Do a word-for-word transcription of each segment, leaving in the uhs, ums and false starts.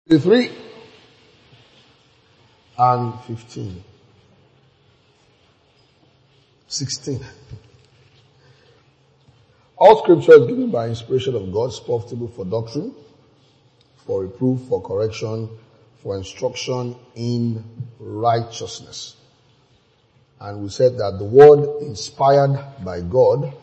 three and fifteen. sixteen. All scripture is given by inspiration of God, is profitable for doctrine, for reproof, for correction, for instruction in righteousness. And we said that the word inspired by God,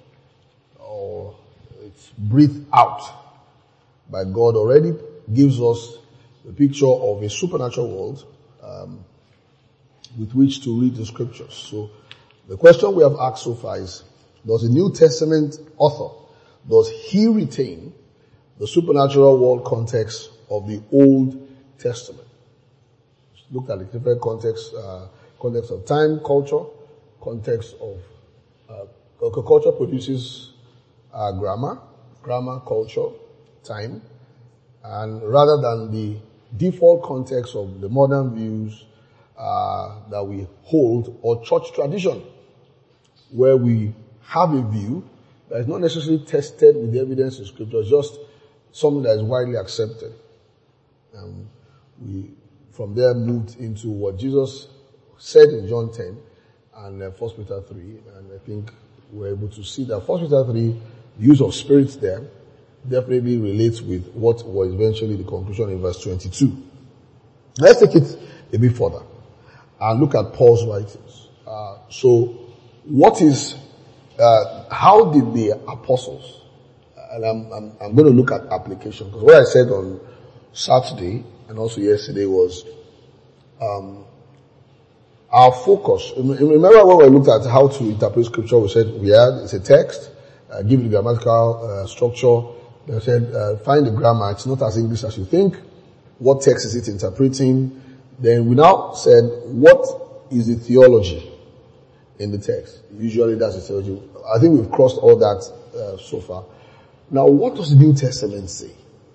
or it's breathed out by God, already gives us a picture of a supernatural world um, with which to read the scriptures. So the question we have asked so far is, does the New Testament author, does he retain the supernatural world context of the Old Testament? Look at the different contexts, uh, context of time, culture, context of, uh, culture produces uh, grammar, grammar, culture, time, and rather than the default context of the modern views uh, that we hold, or church tradition, where we have a view that is not necessarily tested with the evidence in scripture, just something that is widely accepted. Um, we, from there, moved into what Jesus said in John ten and uh, First Peter three, and I think we're able to see that First Peter three, the use of spirits there, definitely relates with what was eventually the conclusion in verse twenty-two. Let's take it a bit further and look at Paul's writings. Uh, so, what is, uh, how did the apostles, and I'm, I'm, I'm going to look at application, because what I said on Saturday and also yesterday was, um, our focus. Remember when we looked at how to interpret scripture, we said we had, it's a text, uh, give it the grammatical uh, structure. They said, uh, find the grammar, it's not as English as you think. What text is it interpreting? Then we now said, what is the theology in the text? Usually that's the theology. I think we've crossed all that uh, so far. Now, what does the New Testament say?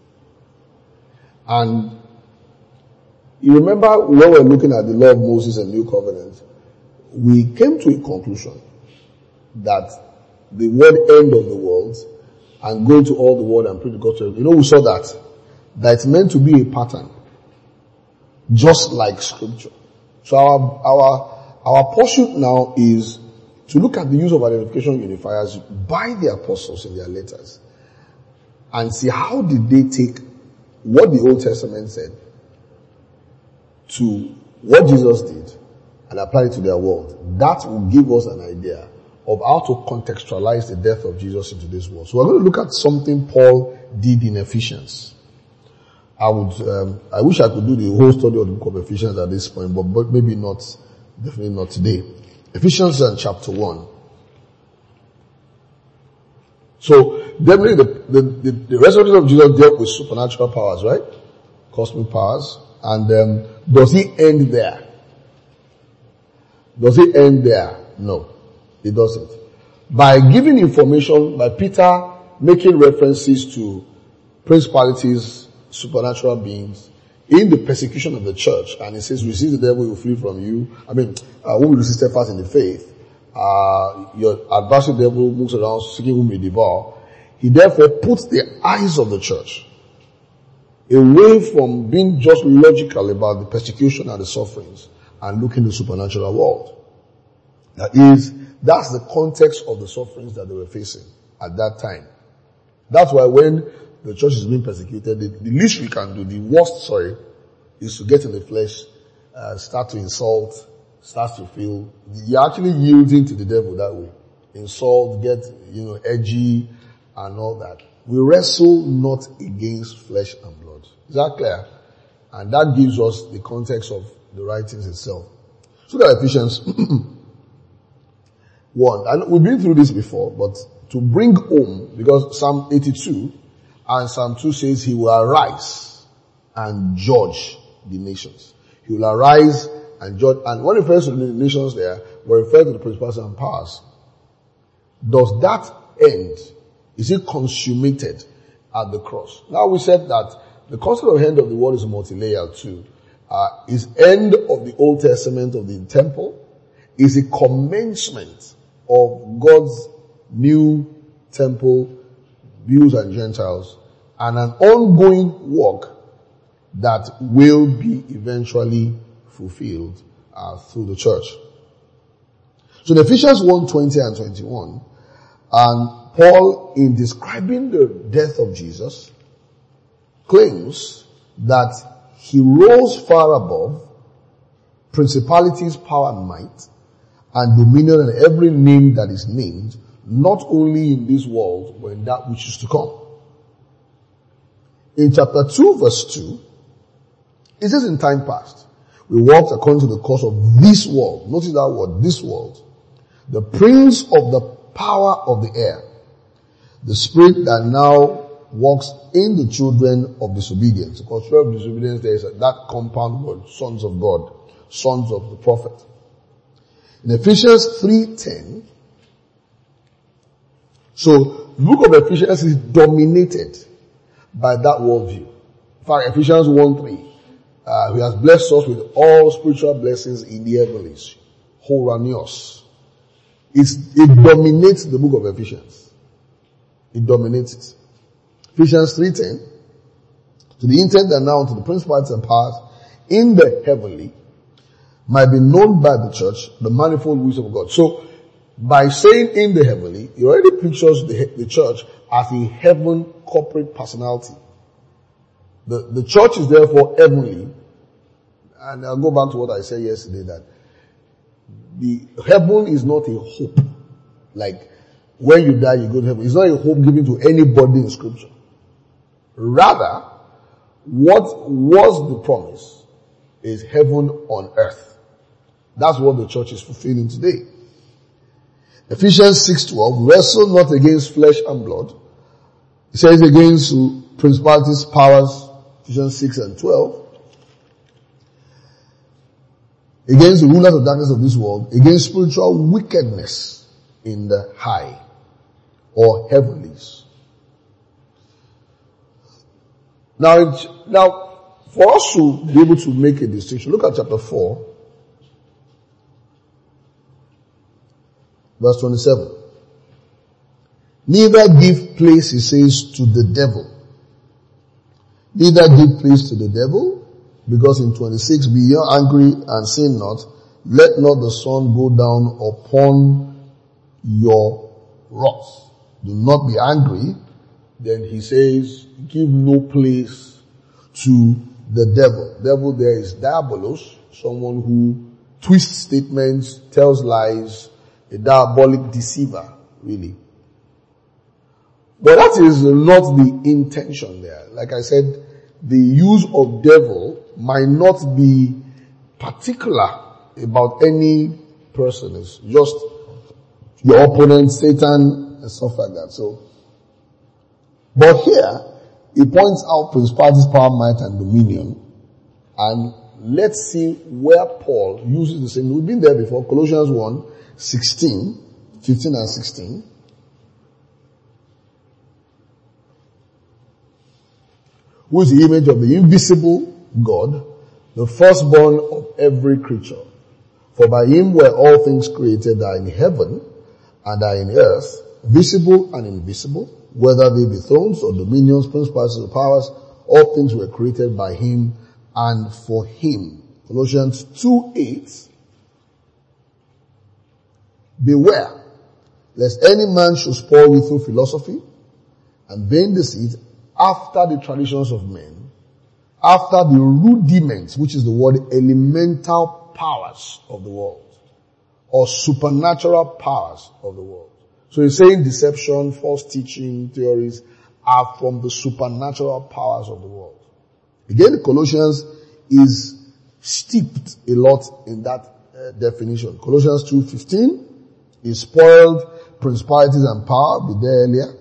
And you remember when we were looking at the law of Moses and New Covenant, we came to a conclusion that the word end of the world and go into all the world and preach the gospel. You know, we saw that. That it's meant to be a pattern. Just like scripture. So our, our, our pursuit now is to look at the use of identification unifiers by the apostles in their letters. And see how did they take what the Old Testament said to what Jesus did and apply it to their world. That will give us an idea of how to contextualize the death of Jesus into this world. So we're going to look at something Paul did in Ephesians. I would, um, I wish I could do the whole study of the book of Ephesians at this point, but, but maybe not, definitely not today. Ephesians uh, chapter one. So definitely the, the, the, the resurrection of Jesus dealt with supernatural powers, right? Cosmic powers. And um, does he end there? Does he end there? No. It doesn't. By giving information, by Peter making references to principalities, supernatural beings, in the persecution of the church, and he says, resist the devil, he will flee from you. I mean, uh, whom you resist fast in the faith, uh, your adversary devil moves around seeking whom he devour. He therefore puts the eyes of the church away from being just logical about the persecution and the sufferings and looking at the supernatural world. That is, that's the context of the sufferings that they were facing at that time. That's why when the church is being persecuted, the, the least we can do, the worst, sorry, is to get in the flesh, uh, start to insult, start to feel, you're actually yielding to the devil that way. Insult, get, you know, edgy and all that. We wrestle not against flesh and blood. Is that clear? And that gives us the context of the writings itself. So that Ephesians one. And we've been through this before, but to bring home, because Psalm eighty-two and Psalm two says he will arise and judge the nations. He will arise and judge. And when it refers to the nations there, we're referring to the principalities and powers. Does that end? Is it consummated at the cross? Now we said that the concept of end of the world is multi-layered too. Uh, is end of the Old Testament of the temple is a commencement of God's new temple, Jews and Gentiles, and an ongoing work that will be eventually fulfilled uh, through the church. So in Ephesians one, twenty and twenty-one, and Paul, in describing the death of Jesus, claims that he rose far above principalities, power, and might, and dominion, and every name that is named, not only in this world, but in that which is to come. In chapter two, verse two, it says, in time past, we walked according to the course of this world. Notice that word, this world. The prince of the power of the air, the spirit that now walks in the children of disobedience. Because children of disobedience, there is a, that compound word, sons of God, sons of the prophet. In Ephesians three ten, so the book of Ephesians is dominated by that worldview. In fact, Ephesians one three, uh, he has blessed us with all spiritual blessings in the heavenlies. Horanios. It's, it dominates the book of Ephesians. It dominates it. Ephesians three ten, to the intent that now to the principalities and powers in the heavenly might be known by the church the manifold wisdom of God. So, by saying in the heavenly, he already pictures the, the church as a heaven corporate personality. The, the church is therefore heavenly. And I'll go back to what I said yesterday, that the heaven is not a hope. Like, when you die, you go to heaven. It's not a hope given to anybody in scripture. Rather, what was the promise is heaven on earth. That's what the church is fulfilling today. Ephesians six twelve, wrestle not against flesh and blood. It says against principalities, powers, Ephesians six and twelve. Against the rulers of darkness of this world, against spiritual wickedness in the high or heavenlies. Now, now, for us to be able to make a distinction, look at chapter four, verse twenty-seven. Neither give place, he says, to the devil. Neither give place to the devil, because in twenty-six, be ye angry and sin not. Let not the sun go down upon your wrath. Do not be angry. Then he says, give no place to the devil. Devil there is diabolos, someone who twists statements, tells lies, a diabolic deceiver, really. But that is not the intention there. Like I said, the use of devil might not be particular about any person. It's just your opponent, Satan, and stuff like that. So, but here, he points out principalities, power, might, and dominion. And let's see where Paul uses the same. We've been there before. Colossians one, sixteen, fifteen and sixteen. Who is the image of the invisible God, the firstborn of every creature. For by him were all things created that are in heaven and are in earth, visible and invisible, whether they be thrones or dominions, principalities or powers, all things were created by him and for him. Colossians two eight. Beware, lest any man should spoil you through philosophy and vain deceit, after the traditions of men, after the rudiments, which is the word elemental powers of the world, or supernatural powers of the world. So he's saying deception, false teaching, theories are from the supernatural powers of the world. Again, Colossians is steeped a lot in that uh, definition. Colossians two fifteen is spoiled principalities and power, be there earlier.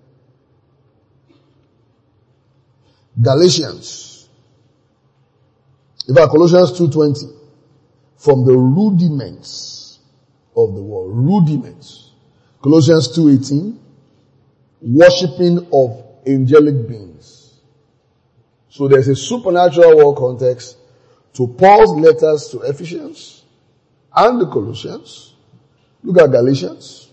Galatians. In fact, Colossians two twenty, from the rudiments of the world, rudiments. Colossians two eighteen, worshipping of angelic beings. So there's a supernatural world context to Paul's letters to Ephesians and the Colossians. Look at Galatians.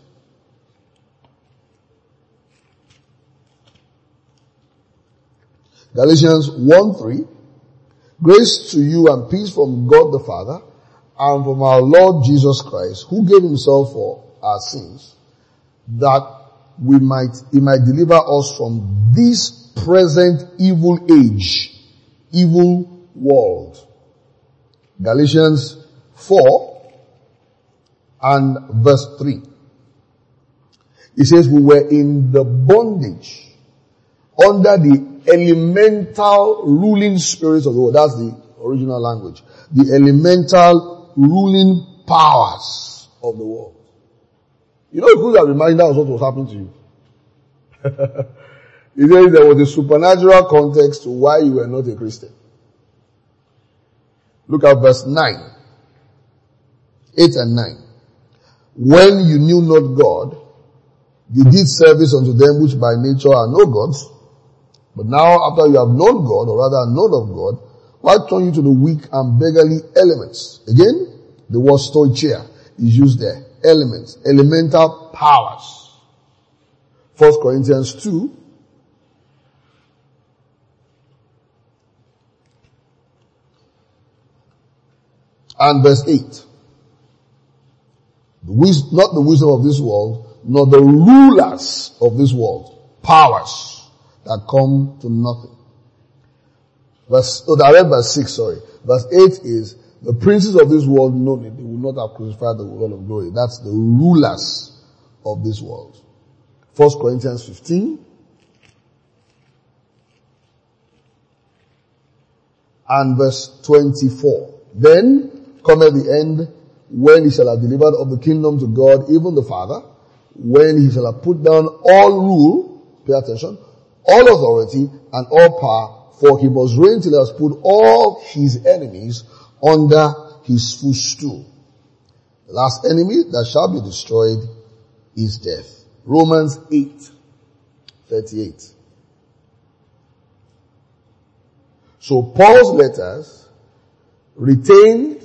Galatians one three. Grace to you and peace from God the Father and from our Lord Jesus Christ, who gave himself for our sins, that we might, he might deliver us from this present evil age, evil world. Galatians four and verse three. It says we were in the bondage under the elemental ruling spirits of the world. That's the original language. The elemental ruling powers of the world. You know, it could have reminded us what was happening to you. It says there was a supernatural context to why you were not a Christian. Look at verse nine. eight and nine. When you knew not God, you did service unto them which by nature are no gods. But now after you have known God, or rather known of God, why turn you to the weak and beggarly elements? Again, the word stoicheia is used there. Elements, elemental powers. First Corinthians two. And verse eight. The wis- not the wisdom of this world, nor the rulers of this world. Powers that come to nothing. Verse, oh, I read verse six, sorry. Verse eight is, the princes of this world know it. They will not have crucified the Lord of glory. That's the rulers of this world. First Corinthians fifteen. And verse twenty-four. Then cometh the end, when he shall have delivered of the kingdom to God, even the Father, when he shall have put down all rule, pay attention, all authority and all power, for he must reign till he has put all his enemies under his footstool. The last enemy that shall be destroyed is death. Romans eight, thirty-eight. So Paul's letters retained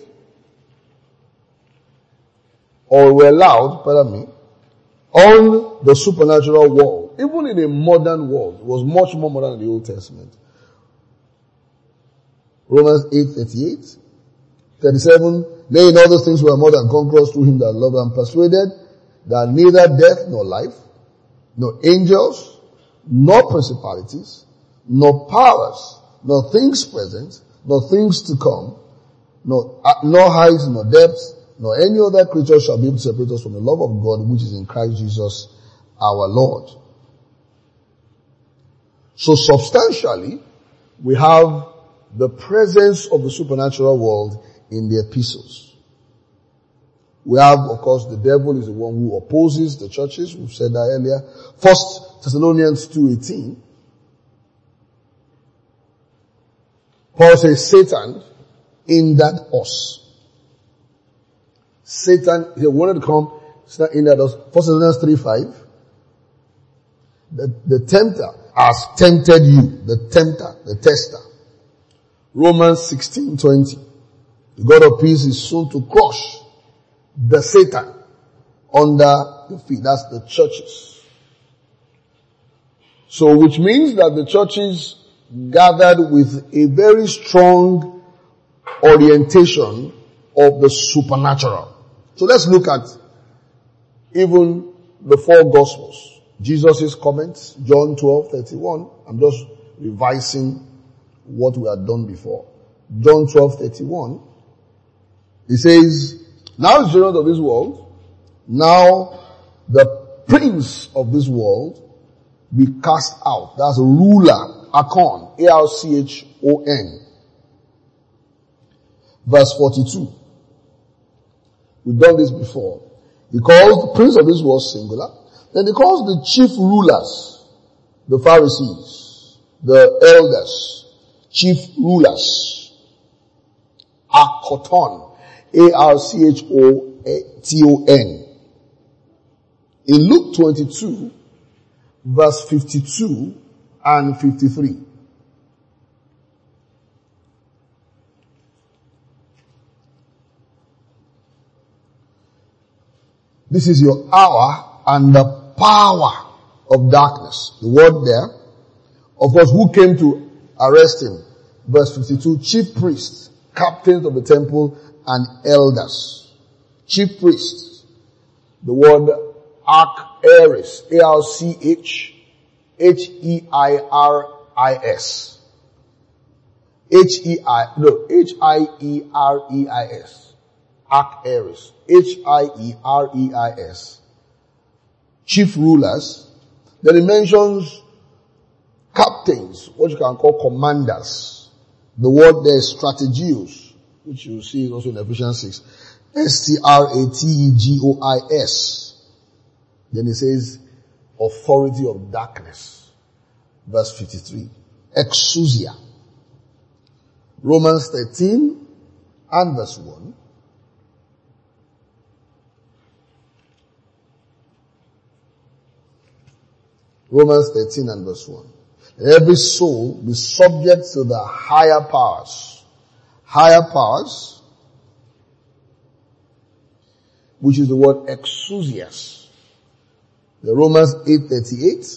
or were allowed, pardon me, on the supernatural world. Even in a modern world, it was much more modern than the Old Testament. Romans eight, thirty-eight. thirty-seven, nay, in all those things we are more than conquerors through him that loved and persuaded that neither death nor life, nor angels, nor principalities, nor powers, nor things present, nor things to come, nor, uh, nor height, nor depth, nor any other creature shall be able to separate us from the love of God which is in Christ Jesus our Lord. So substantially, we have the presence of the supernatural world in the epistles. We have, of course, the devil is the one who opposes the churches. We've said that earlier. First Thessalonians two eighteen. Paul says, Satan hindered us. Satan, he wanted to come, Satan hindered us. First Thessalonians three five. The, the tempter has tempted you. The tempter, the tester. Romans sixteen twenty. The God of peace is soon to crush the Satan under the feet. That's the churches. So which means that the churches gathered with a very strong orientation of the supernatural. So let's look at even the four gospels. Jesus' comments, John twelve thirty-one. I'm just revising what we had done before. John twelve thirty-one. He says, now is the judgment of this world. Now the prince of this world be cast out. That's a ruler, Archon, A R C H O N. Verse forty-two. We've done this before. He calls the prince of this world singular. Then he calls the chief rulers, the Pharisees, the elders, chief rulers, Archoton, A R C H O T O N. In Luke twenty-two, verse fifty-two and fifty-three. This is your hour and the power of darkness. The word there, of course, who came to arrest him? Verse fifty-two, chief priests, captains of the temple, and elders. Chief priests. The word arch-eris, A R C H, H E I R I S. H E I, no, H I E R E I S. Arch-eris. H I E R E I S. Chief rulers. Then it mentions captains, what you can call commanders. The word there is strategios, which you see also in Ephesians six. S T R A T E G O I S. Then it says authority of darkness. Verse fifty-three. Exousia. Romans thirteen and verse one. Romans thirteen and verse one. Every soul be subject to the higher powers. Higher powers, which is the word exousias. The Romans eight thirty-eight.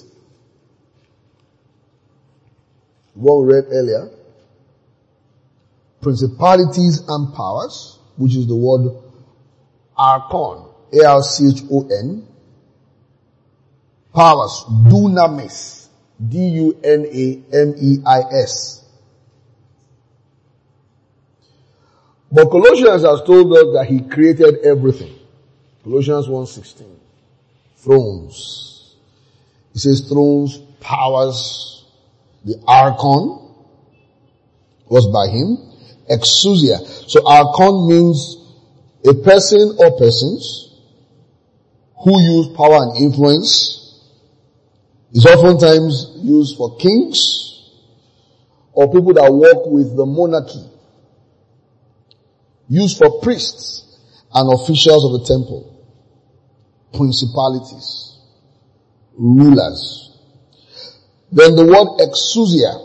What we read earlier. Principalities and powers, which is the word archon. A R C H O N. Powers, dunamis, D U N A M E I S. But Colossians has told us that he created everything. Colossians one sixteen. Thrones. It says thrones, powers, the archon was by him. Exousia. So archon means a person or persons who use power and influence. It's oftentimes used for kings or people that work with the monarchy. Used for priests and officials of the temple. Principalities. Rulers. Then the word exousia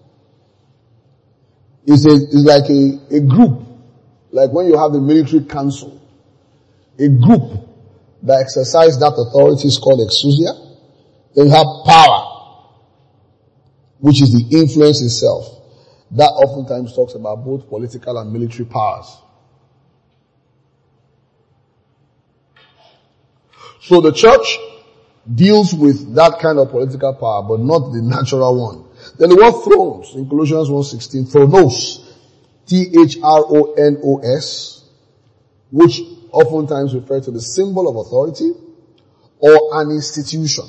is, a, is like a, a group. Like when you have the military council. A group that exercise that authority is called exousia. Then you have power, which is the influence itself. That oftentimes talks about both political and military powers. So the church deals with that kind of political power, but not the natural one. Then the word thrones in Colossians one sixteen, thronos, T H R O N O S, which oftentimes refer to the symbol of authority or an institution.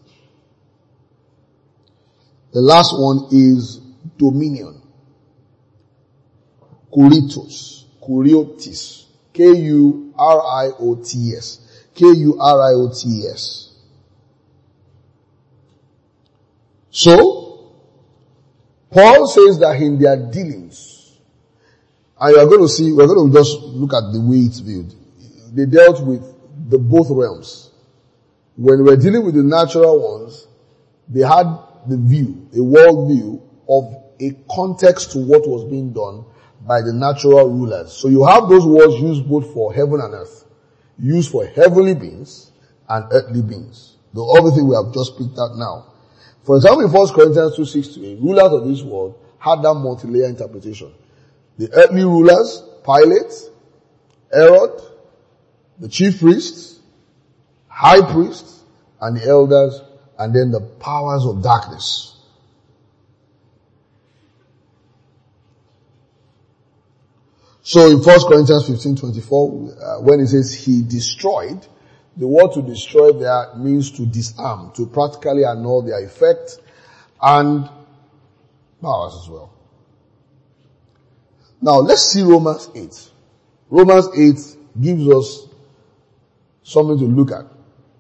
The last one is dominion. Kuritos. Kuriotis. K U R I O T S. K U R I O T S. So, Paul says that in their dealings, and you are going to see, we're going to just look at the way it's viewed. They dealt with the both realms. When we're dealing with the natural ones, they had the view, a world view of a context to what was being done by the natural rulers. So you have those words used both for heaven and earth, used for heavenly beings and earthly beings. The other thing we have just picked out now. For example, in First Corinthians two six to eight, rulers of this world had that multi-layer interpretation. The earthly rulers, Pilate, Herod, the chief priests, high priests, and the elders, and then the powers of darkness. So in First Corinthians fifteen twenty-four, uh, when it says he destroyed, the word to destroy there means to disarm, to practically annul their effect and powers as well. Now let's see Romans eight. Romans eight gives us something to look at.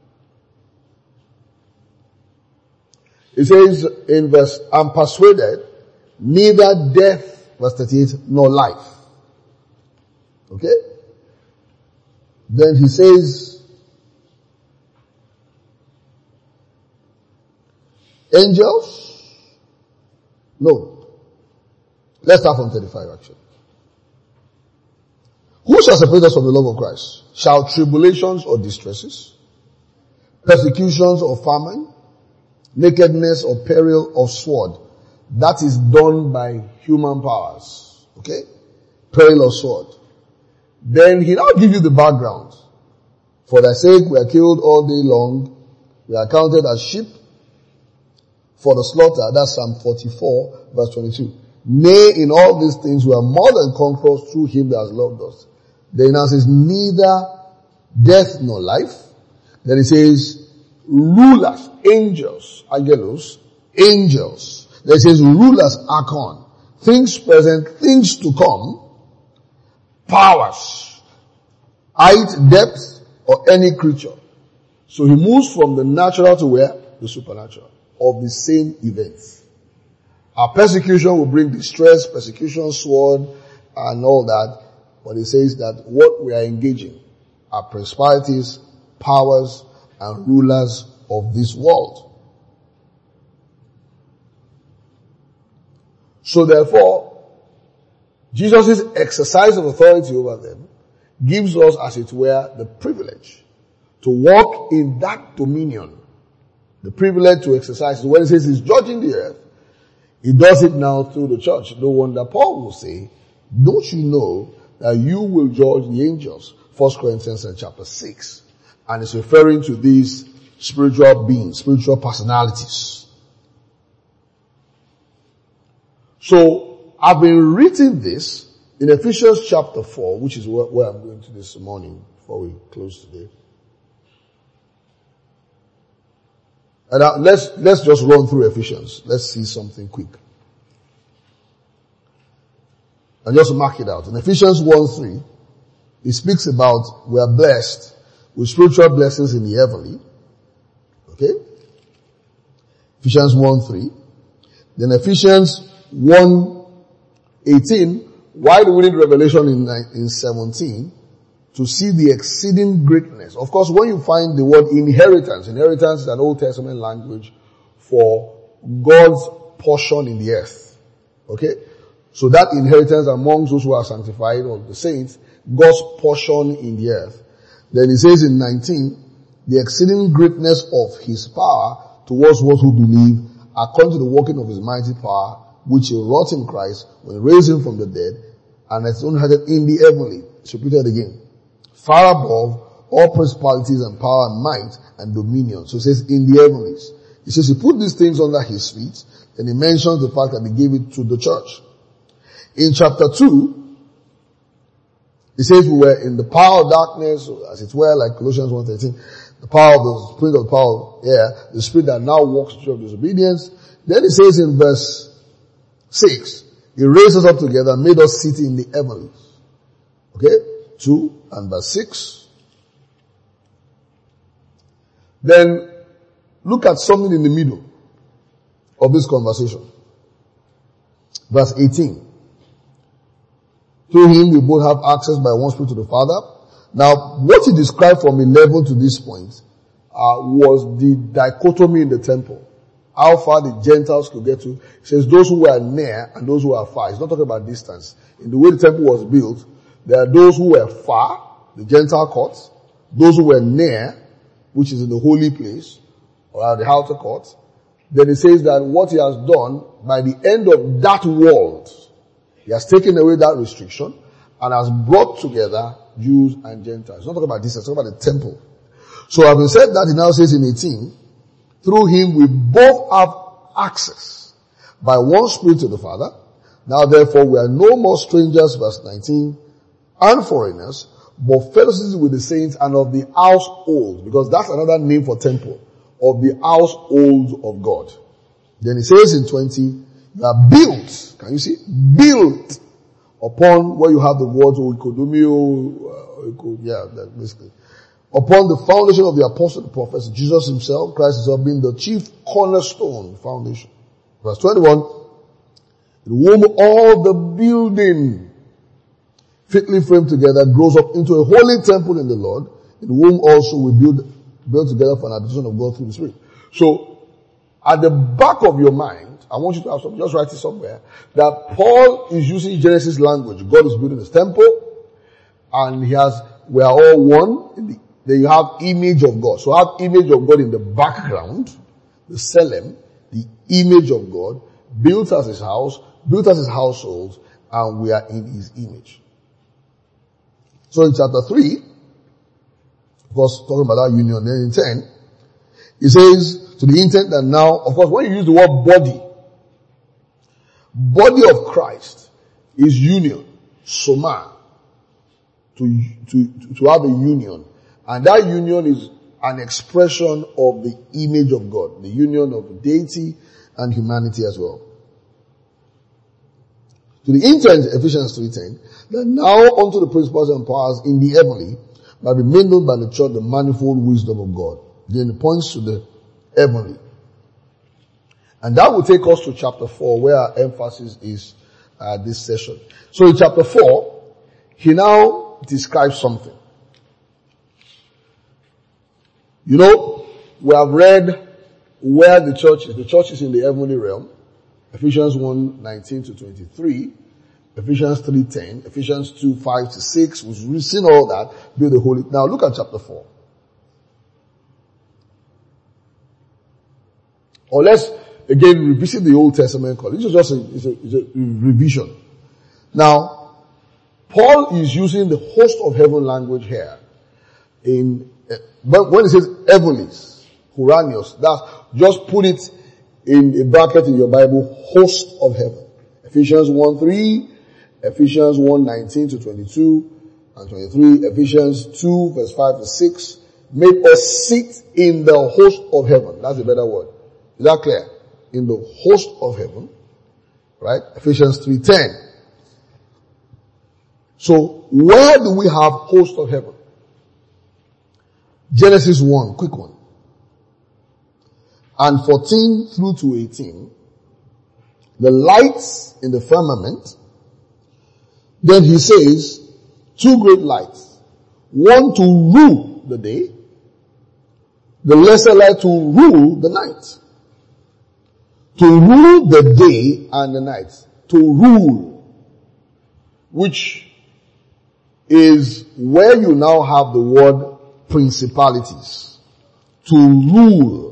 It says in verse, I'm persuaded neither death, verse thirty-eight, nor life. Okay? Then he says, angels? No. Let's start from thirty-five actually. Who shall separate us from the love of Christ? Shall tribulations or distresses, persecutions or famine, nakedness or peril or sword? that is done by human powers. Okay? Peril or sword. Then he now gives you the background. For thy sake we are killed all day long. We are counted as sheep for the slaughter. That's Psalm forty-four verse twenty-two. Nay, in all these things we are more than conquerors through him that has loved us. Then he now says, neither death nor life. Then he says, rulers, angels, angelos, angels. Then he says, rulers, archon, things present, things to come, powers, height, depth, or any creature. So he moves from the natural to where? The supernatural. Of the same events. Our persecution will bring distress, persecution, sword, and all that. But he says that what we are engaging are principalities, powers, and rulers of this world. So therefore, Jesus' exercise of authority over them gives us, as it were, the privilege to walk in that dominion. The privilege to exercise. When he says he's judging the earth, he does it now through the church. No wonder Paul will say, don't you know that you will judge the angels? First Corinthians chapter six. And it's referring to these spiritual beings, spiritual personalities. So, I've been reading this in Ephesians chapter four, which is where, where I'm going to this morning before we close today. And now let's, let's just run through Ephesians. Let's see something quick. And just mark it out. In Ephesians one three, it speaks about we are blessed with spiritual blessings in the heavenly. Okay? Ephesians one three. Then Ephesians one eighteen, why do we need revelation in, in seventeen? To see the exceeding greatness. Of course, when you find the word inheritance, inheritance is an Old Testament language for God's portion in the earth. Okay? So that inheritance amongst those who are sanctified or the saints, God's portion in the earth. Then he says in nineteen, the exceeding greatness of his power towards those who believe, according to the working of his mighty power, which he wrought in Christ when he raised him from the dead, and has only had it in the heavenly. It's repeated again. Far above all principalities and power and might and dominion. So it says in the heavenlies. He says he put these things under his feet, and he mentions the fact that he gave it to the church. In chapter two, he says we were in the power of darkness, as it were, like Colossians one thirteen, the power of the spirit of the power of air, the spirit that now walks through disobedience. Then he says in verse six, he raised us up together, made us sit in the heavenlies. Okay? two and verse six. Then look at something in the middle of this conversation. Verse eighteen. Through him we both have access by one spirit to the Father. Now, what he described from eleven to this point uh, was the dichotomy in the temple. How far the Gentiles could get to. He says those who were near and those who are far. He's not talking about distance. In the way the temple was built, there are those who were far, the Gentile courts, those who were near, which is in the holy place, or at the outer court. Then he says that what he has done, by the end of that world, he has taken away that restriction and has brought together Jews and Gentiles. He's not talking about this, he's talking about the temple. So having said that, he now says in eighteen, through him we both have access by one spirit to the Father. Now therefore we are no more strangers, verse nineteen, and foreigners, but fellowships with the saints and of the household, because that's another name for temple, of the household of God. Then he says in twenty, you are built, can you see? Built upon where you have the words oikodomio, uh, yeah, that basically. Upon the foundation of the apostle and prophets, Jesus himself, Christ himself being the chief cornerstone foundation. Verse twenty-one, in whom all the building fitly framed together grows up into a holy temple in the Lord, in whom also we build, build together for an habitation of God through the Spirit. So, at the back of your mind, I want you to have something, just write it somewhere, that Paul is using Genesis language. God is building his temple, and he has, we are all one. In the, then you have image of God. So have image of God in the background, the Selem, the image of God, built as his house, built as his household, and we are in his image. So in chapter three, of course, talking about that union, then in ten, he says, to the intent that now, of course, when you use the word body, body of Christ is union, soma, to, to, to have a union. And that union is an expression of the image of God, the union of deity and humanity as well. To the intent, Ephesians three ten, that now unto the principles and powers in the heavenly might be made known by the church the manifold wisdom of God. Then it points to the heavenly. And that will take us to chapter four, where our emphasis is uh, this session. So in chapter four, he now describes something. You know, we have read where the church is. The church is in the heavenly realm. Ephesians one nineteen to twenty-three, Ephesians three ten, Ephesians two five to six. We've seen all that. Build the holy. Now look at chapter four. Or let's again revisit the Old Testament. This is just a, it's a, it's a revision. Now, Paul is using the host of heaven language here. In but when he says heavenlies, Huranios, that's just put it in a bracket in your Bible, host of heaven. Ephesians one three, Ephesians one nineteen to twenty-two and twenty-three, Ephesians two verse five to six, make us sit in the host of heaven. That's a better word. Is that clear? In the host of heaven. Right? Ephesians three ten. So, where do we have host of heaven? Genesis one, quick one. And fourteen through to eighteen, the lights in the firmament. Then he says, two great lights. One to rule the day, the lesser light to rule the night. To rule the day and the night. To rule. Which is where you now have the word principalities. To rule.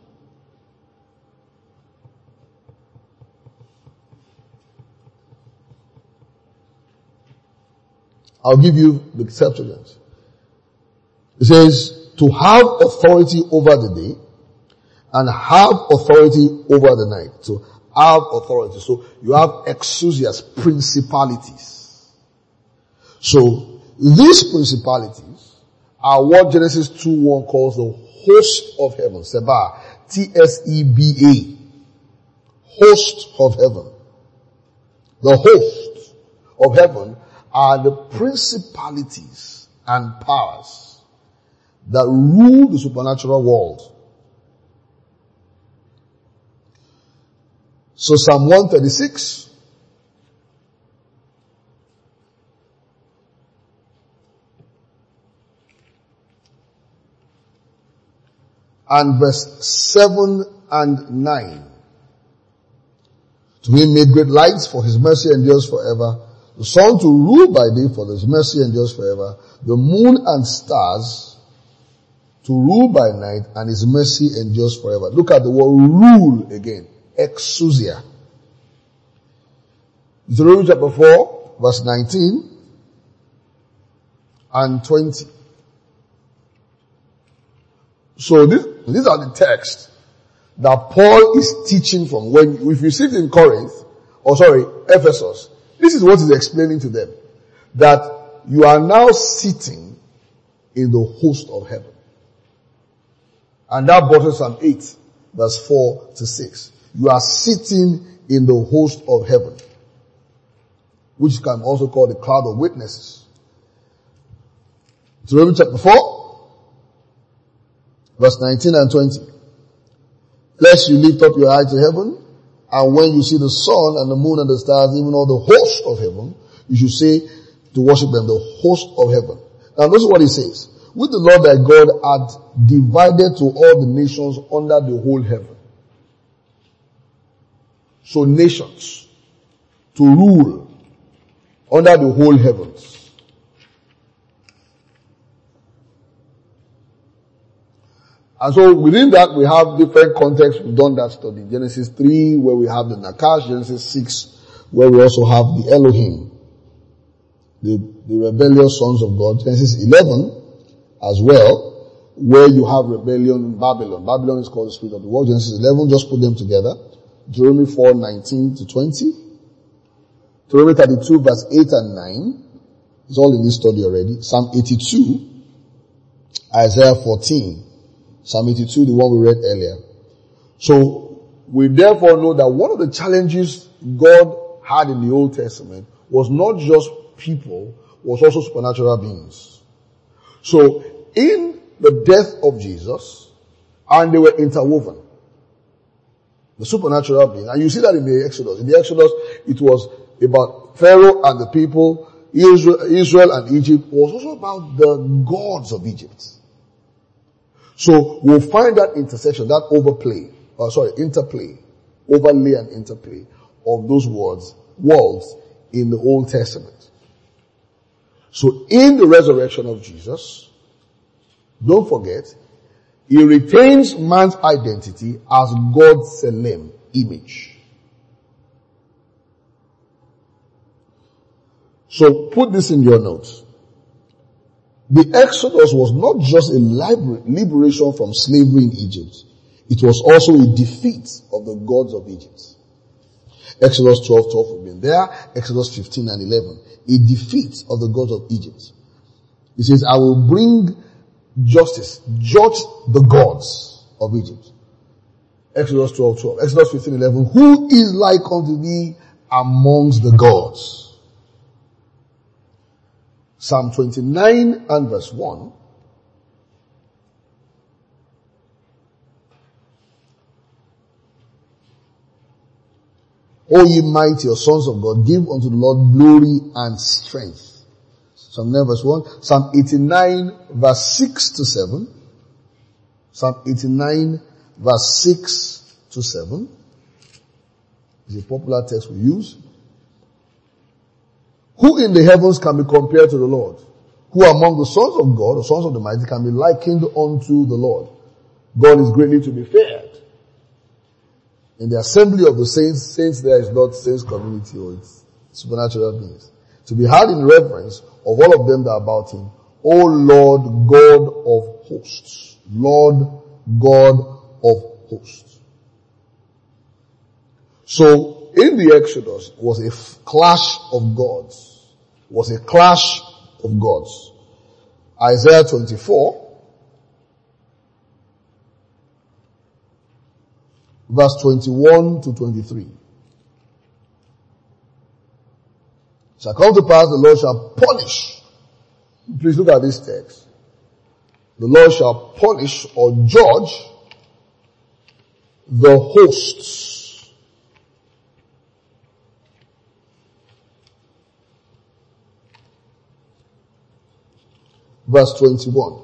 I'll give you the Septuagint. It says, to have authority over the day and have authority over the night. So, have authority. So, you have exousias, principalities. So, these principalities are what Genesis two one calls the host of heaven. Seba. T S E B A. Host of heaven. The host of heaven are the principalities and powers that rule the supernatural world. So Psalm one thirty-six and verse seven and nine. To him made great lights, for his mercy endures forever. The sun to rule by day, for his mercy endures forever. The moon and stars to rule by night, and his mercy endures forever. Look at the word rule again. Exousia. Deuteronomy chapter four, verse nineteen and twenty. So this, these are the texts that Paul is teaching from. When, if you sit in Corinth, or sorry, Ephesus, this is what he's explaining to them. That you are now sitting in the host of heaven. And that brought us Psalm eight, verse four to six. You are sitting in the host of heaven, which can also call the cloud of witnesses. Deuteronomy chapter four, verse nineteen and twenty. Lest you lift up your eyes to heaven, and when you see the sun and the moon and the stars, even all the host of heaven, you should say to worship them, the host of heaven. Now this is what he says. With the Lord thy God hath divided to all the nations under the whole heaven. So nations to rule under the whole heavens. And so within that, we have different contexts. We've done that study. Genesis three, where we have the Nakash. Genesis six, where we also have the Elohim, the, the rebellious sons of God. Genesis eleven, as well, where you have rebellion in Babylon. Babylon is called the spirit of the world. Genesis eleven, just put them together. Deuteronomy four, nineteen to twenty. Deuteronomy thirty-two, verse eight and nine. It's all in this study already. Psalm eighty-two, Isaiah fourteen. Psalm eighty-two, the one we read earlier. So, we therefore know that one of the challenges God had in the Old Testament was not just people, was also supernatural beings. So, in the death of Jesus, and they were interwoven, the supernatural being, and you see that in the Exodus. In the Exodus, it was about Pharaoh and the people, Israel, Israel and Egypt. It was also about the gods of Egypt. So we'll find that intersection, that overplay, uh, sorry, interplay, overlay and interplay of those words, worlds in the Old Testament. So in the resurrection of Jesus, don't forget, he retains man's identity as God's Selem, image. So put this in your notes. The Exodus was not just a liberation from slavery in Egypt. It was also a defeat of the gods of Egypt. Exodus twelve, twelve would be there. Exodus fifteen and eleven. A defeat of the gods of Egypt. It says, I will bring justice, judge the gods of Egypt. Exodus twelve, twelve. Exodus fifteen, eleven. Who is like unto thee amongst the gods? Psalm twenty-nine and verse one. O ye mighty, O sons of God, give unto the Lord glory and strength. Psalm nine verse one. Psalm eighty-nine verse six to seven. Psalm eighty-nine verse six to seven. It's a popular text we use. Who in the heavens can be compared to the Lord? Who among the sons of God, or sons of the mighty, can be likened unto the Lord? God is greatly to be feared. In the assembly of the saints, saints there is not saints community or it's supernatural beings. To be held in reverence of all of them that are about him. O Lord God of hosts. Lord God of hosts. So, in the Exodus was a f- clash of gods. Was a clash of gods. Isaiah twenty-four, verse twenty-one to twenty-three. Shall come to pass, the Lord shall punish. Please look at this text. The Lord shall punish or judge the hosts. Verse twenty-one.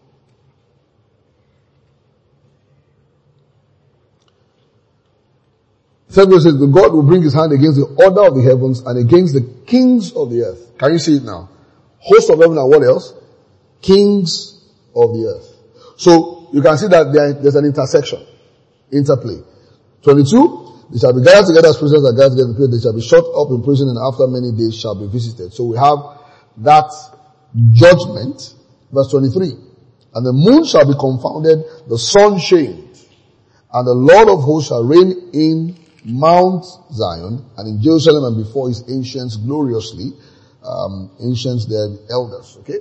Second says, the God will bring his hand against the order of the heavens and against the kings of the earth. Can you see it now? Host of heaven and what else? Kings of the earth. So, you can see that there, there's an intersection, interplay. twenty-two, they shall be gathered together as prisoners are gathered together, they shall be shut up in prison and after many days shall be visited. So we have that judgment. Verse twenty-three. And the moon shall be confounded, the sun shamed, and the Lord of hosts shall reign in Mount Zion and in Jerusalem and before his ancients gloriously. Um, ancients, they're the elders, okay?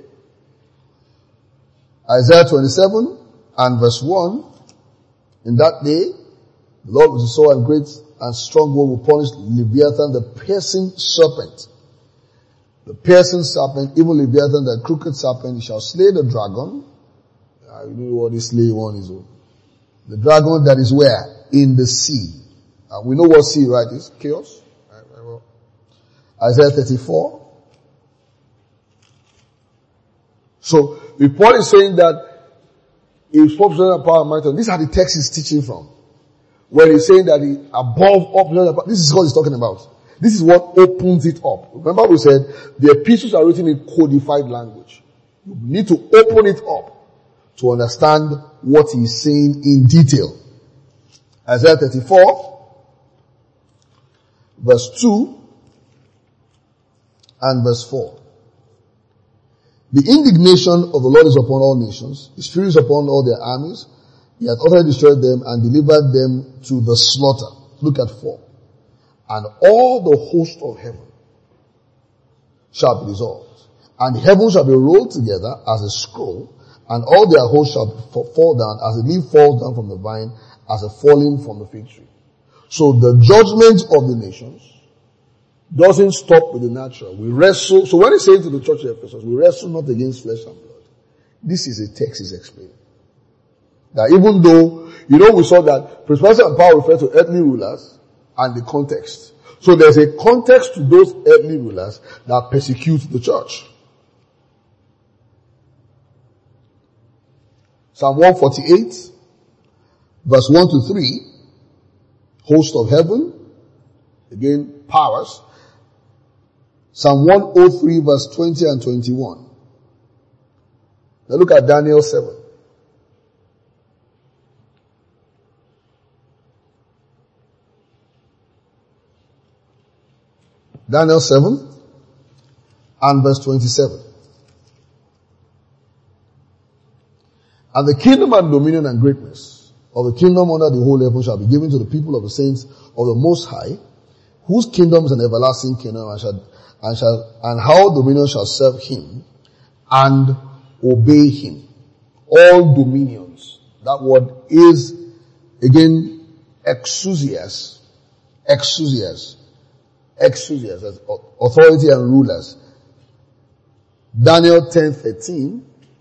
Isaiah twenty-seven and verse one. In that day, the Lord with his sword and great and strong word will punish Leviathan, the piercing serpent. The piercing serpent, evil Leviathan, the crooked serpent, he shall slay the dragon. Uh, you know what this slay one is. The dragon that is where? In the sea. Uh, we know what sea, right, is? Chaos. Right, right, well. Isaiah thirty-four. So, the Paul is saying that he spoke to power and might. These are the texts he's teaching from. Where he's saying that he, above all, this is what he's talking about. This is what opens it up. Remember we said the epistles are written in codified language. You need to open it up to understand what he's saying in detail. Isaiah thirty-four, verse two and verse four. The indignation of the Lord is upon all nations. His fury is upon all their armies. He hath utterly destroyed them and delivered them to the slaughter. Look at four. And all the host of heaven shall be dissolved, and heaven shall be rolled together as a scroll, and all their hosts shall fall down as a leaf falls down from the vine, as a falling from the fig tree. So the judgment of the nations doesn't stop with the natural. We wrestle. So when he says to the church of Ephesus, we wrestle not against flesh and blood. This is a text he's explaining. That even though, you know, we saw that principality and power refer to earthly rulers and the context. So there's a context to those earthly rulers that persecute the church. Psalm one forty-eight, verse one to three, host of heaven, again, powers. Psalm one oh three, verse twenty and twenty-one. Now look at Daniel seven. Daniel seven and verse twenty-seven. And the kingdom and dominion and greatness of the kingdom under the whole heaven shall be given to the people of the saints of the Most High, whose kingdom is an everlasting kingdom, and shall, and shall, and how dominion shall serve him and obey him. All dominions. That word is, again, exousias. Exousias. Exousias, as authority and rulers. Daniel ten thirteen.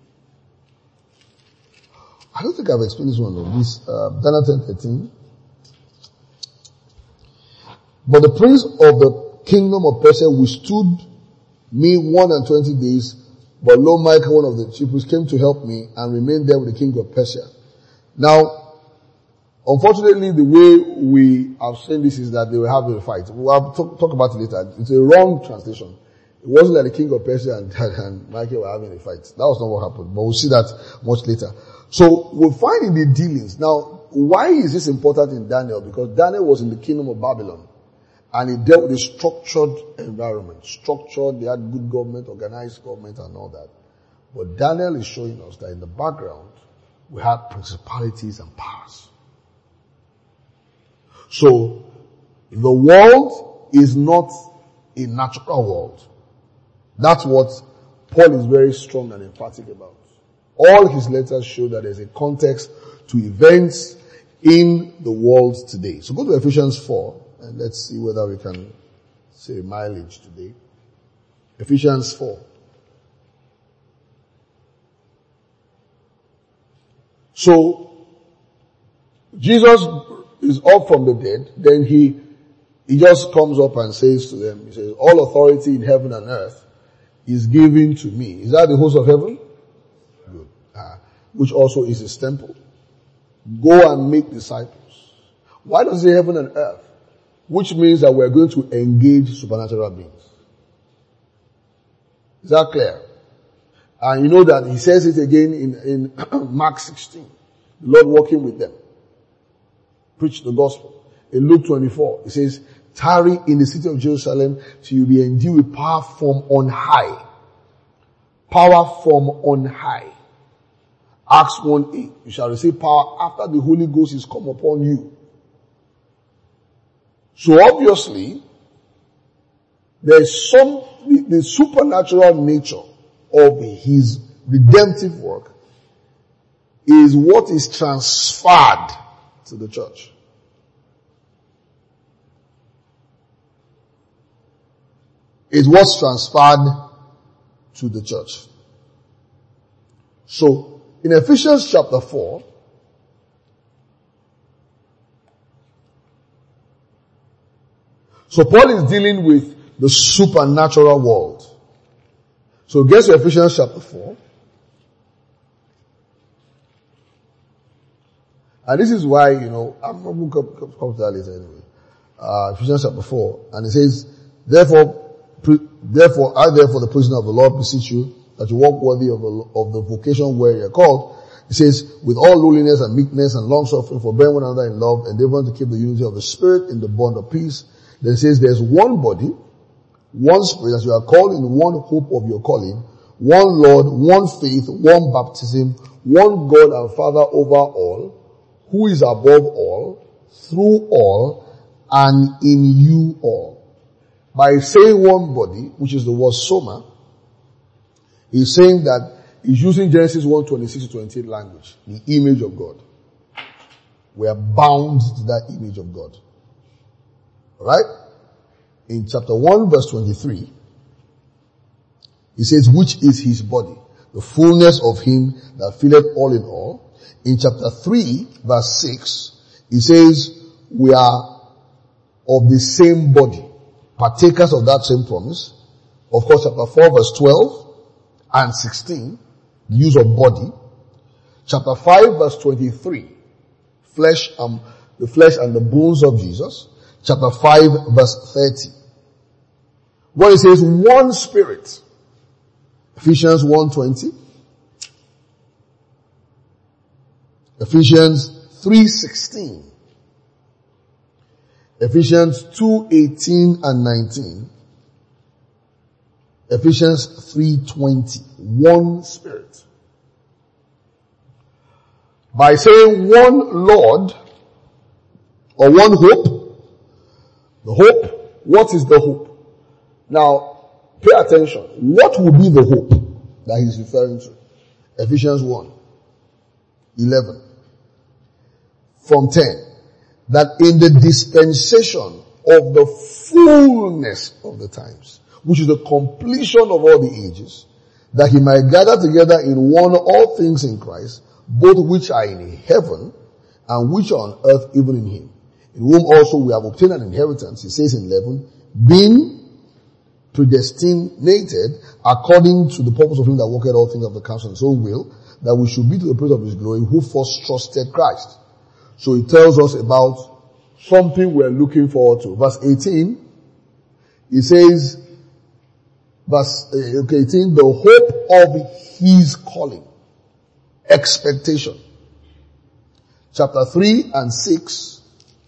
I don't think I've explained this one though. This, uh, Daniel ten thirteen. But the prince of the kingdom of Persia withstood me one and twenty days, but lo, Michael, one of the chief priests, came to help me and remained there with the king of Persia. Now, unfortunately, the way we have seen this is that they were having a fight. We'll talk, talk about it later. It's a wrong translation. It wasn't like the king of Persia and, and Michael were having a fight. That was not what happened, but we'll see that much later. So we'll find in the dealings. Now, why is this important in Daniel? Because Daniel was in the kingdom of Babylon and he dealt with a structured environment. Structured, they had good government, organized government and all that. But Daniel is showing us that in the background, we have principalities and powers. So, the world is not a natural world. That's what Paul is very strong and emphatic about. All his letters show that there's a context to events in the world today. So go to Ephesians four and let's see whether we can say mileage today. Ephesians four. So, Jesus is up from the dead, then he, he just comes up and says to them, he says, all authority in heaven and earth is given to me. Is that the host of heaven? Good. Uh, which also is his temple. Go and make disciples. Why does it say heaven and earth? Which means that we're going to engage supernatural beings. Is that clear? And you know that he says it again in, in Mark sixteen. The Lord walking with them. Preach the gospel. In Luke twenty-four, it says, tarry in the city of Jerusalem till you be endued with power from on high. Power from on high. Acts one eight, you shall receive power after the Holy Ghost is come upon you. So obviously, there's some, the, the supernatural nature of his redemptive work is what is transferred to the church. Is what's transferred to the church. So, in Ephesians chapter four, so Paul is dealing with the supernatural world. So get to Ephesians chapter four. And this is why, you know, I'm going to come, come to that later anyway. Uh, Ephesians chapter four. And it says, therefore, pre, therefore, I therefore the prisoner of the Lord beseech you that you walk worthy of the, of the vocation where you are called, It says, with all lowliness and meekness and long suffering, for bearing one another in love, endeavoring to keep the unity of the Spirit in the bond of peace. Then it says, there's one body, one Spirit, as you are called in one hope of your calling, one Lord, one faith, one baptism, one God and Father over all, who is above all, through all, and in you all. By saying one body, which is the word soma, he's saying that he's using Genesis one twenty-six to twenty-eight language, the image of God. We are bound to that image of God. Alright? In chapter one verse twenty-three, he says, which is his body, the fullness of him that filleth all in all. In chapter three verse six, he says, we are of the same body, partakers of that same promise. Of course, chapter four verse twelve and sixteen, the use of body. Chapter five verse twenty-three, flesh, um, the flesh and the bones of Jesus. Chapter five verse thirty, where it says one Spirit. Ephesians one twenty. Ephesians three sixteen. Ephesians two eighteen and nineteen. Ephesians three twenty. One Spirit. By saying one Lord, or one hope, the hope, what is the hope? Now, pay attention. What will be the hope that he's referring to? Ephesians one eleven. From ten. That in the dispensation of the fullness of the times, which is the completion of all the ages, that he might gather together in one all things in Christ, both which are in heaven and which are on earth, even in him, in whom also we have obtained an inheritance. He says in eleven, being predestinated according to the purpose of him that worketh all things of the counsel of his own will, that we should be to the praise of his glory, who first trusted Christ. So it tells us about something we're looking forward to. Verse eighteen, it says, verse eighteen, the hope of his calling, expectation. Chapter three and six,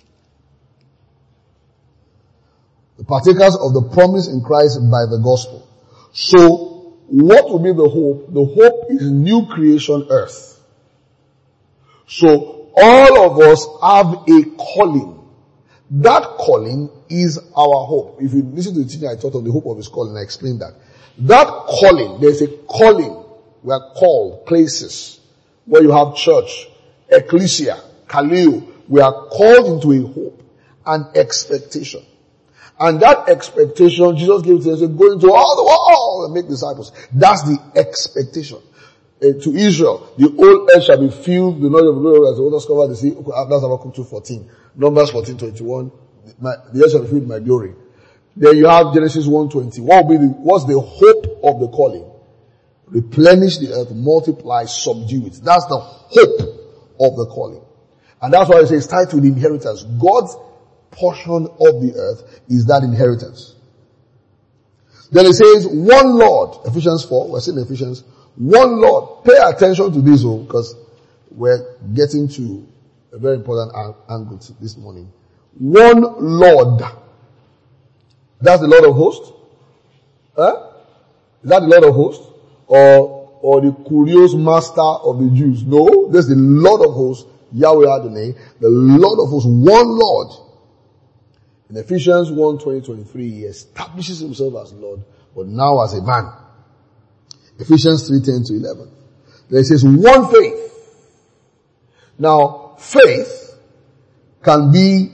the partakers of the promise in Christ by the gospel. So, what will be the hope? The hope is new creation earth. So, all of us have a calling. That calling is our hope. If you listen to the teaching I taught on the hope of his calling, I explained that. That calling, there's a calling. We are called places where you have church, ecclesia, kaleo. We are called into a hope and expectation. And that expectation, Jesus gave to us, go into all the world and make disciples. That's the expectation. Uh, to Israel, the old earth shall be filled, the knowledge of the glory as the waters cover the sea. That's Habakkuk two fourteen. Numbers fourteen twenty-one. My, the earth shall be filled with my glory. Then you have Genesis one twenty. What will be the, what's the hope of the calling? Replenish the earth, multiply, subdue it. That's the hope of the calling. And that's why it says tied to the inheritance. God's portion of the earth is that inheritance. Then it says one Lord, Ephesians four, we're seeing Ephesians, one Lord. Pay attention to this, oh, because we're getting to a very important angle this morning. One Lord. That's the Lord of hosts? Huh? Is that the Lord of hosts? Or, or the curious master of the Jews? No, that's the Lord of hosts, Yahweh Adonai, the Lord of hosts, one Lord. In Ephesians one twenty to twenty-three, he establishes himself as Lord, but now as a man. Ephesians three ten to eleven. Then it says one faith. Now, faith can be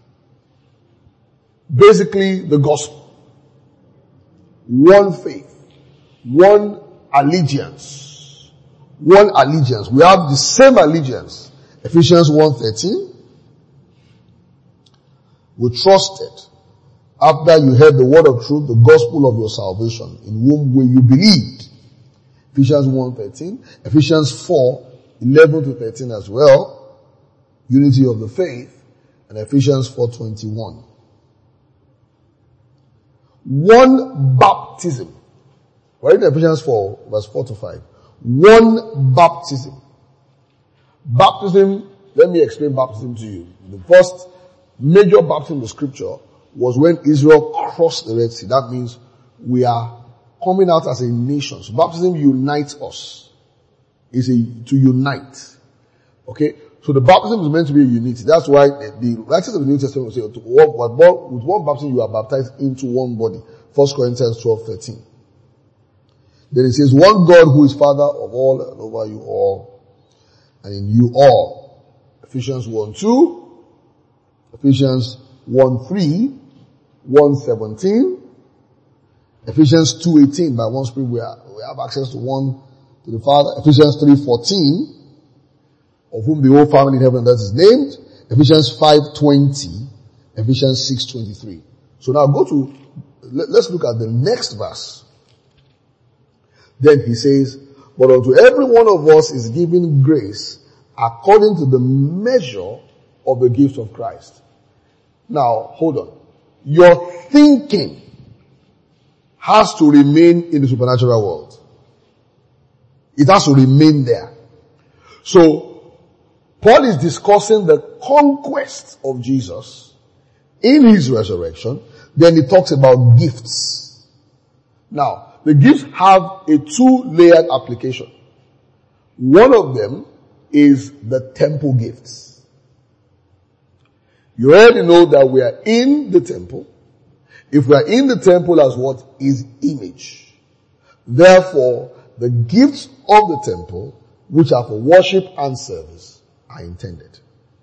basically the gospel. One faith. One allegiance. One allegiance. We have the same allegiance. Ephesians one thirteen. We trusted after you heard the word of truth, the gospel of your salvation, in whom will you believed. Ephesians one thirteen. Ephesians four eleven to thirteen as well. Unity of the faith. And Ephesians four twenty-one. One baptism. We're in Ephesians four verse four to five. One baptism. Baptism, let me explain baptism to you. The first major baptism in the scripture was when Israel crossed the Red Sea. That means we are coming out as a nation. So baptism unites us. It's a, to unite. Okay? So the baptism is meant to be a unity. That's why the, the writers of the New Testament will say, to walk, with one baptism you are baptized into one body. First Corinthians twelve thirteen. Then it says, one God who is Father of all and over you all, and in you all. Ephesians one two, Ephesians one three, one seventeen, Ephesians two eighteen. By one Spirit we, are, we have access to one, to the Father. Ephesians three fourteen, of whom the whole family in heaven and earth is named. Ephesians five twenty, Ephesians six twenty-three. So now go to, let, let's look at the next verse. Then he says, but unto every one of us is given grace according to the measure of the gift of Christ. Now, hold on. Your thinking has to remain in the supernatural world. It has to remain there. So, Paul is discussing the conquest of Jesus in his resurrection. Then he talks about gifts. Now, the gifts have a two-layered application. One of them is the temple gifts. You already know that we are in the temple. If we are in the temple as what is image. Therefore, the gifts of the temple, which are for worship and service, are intended.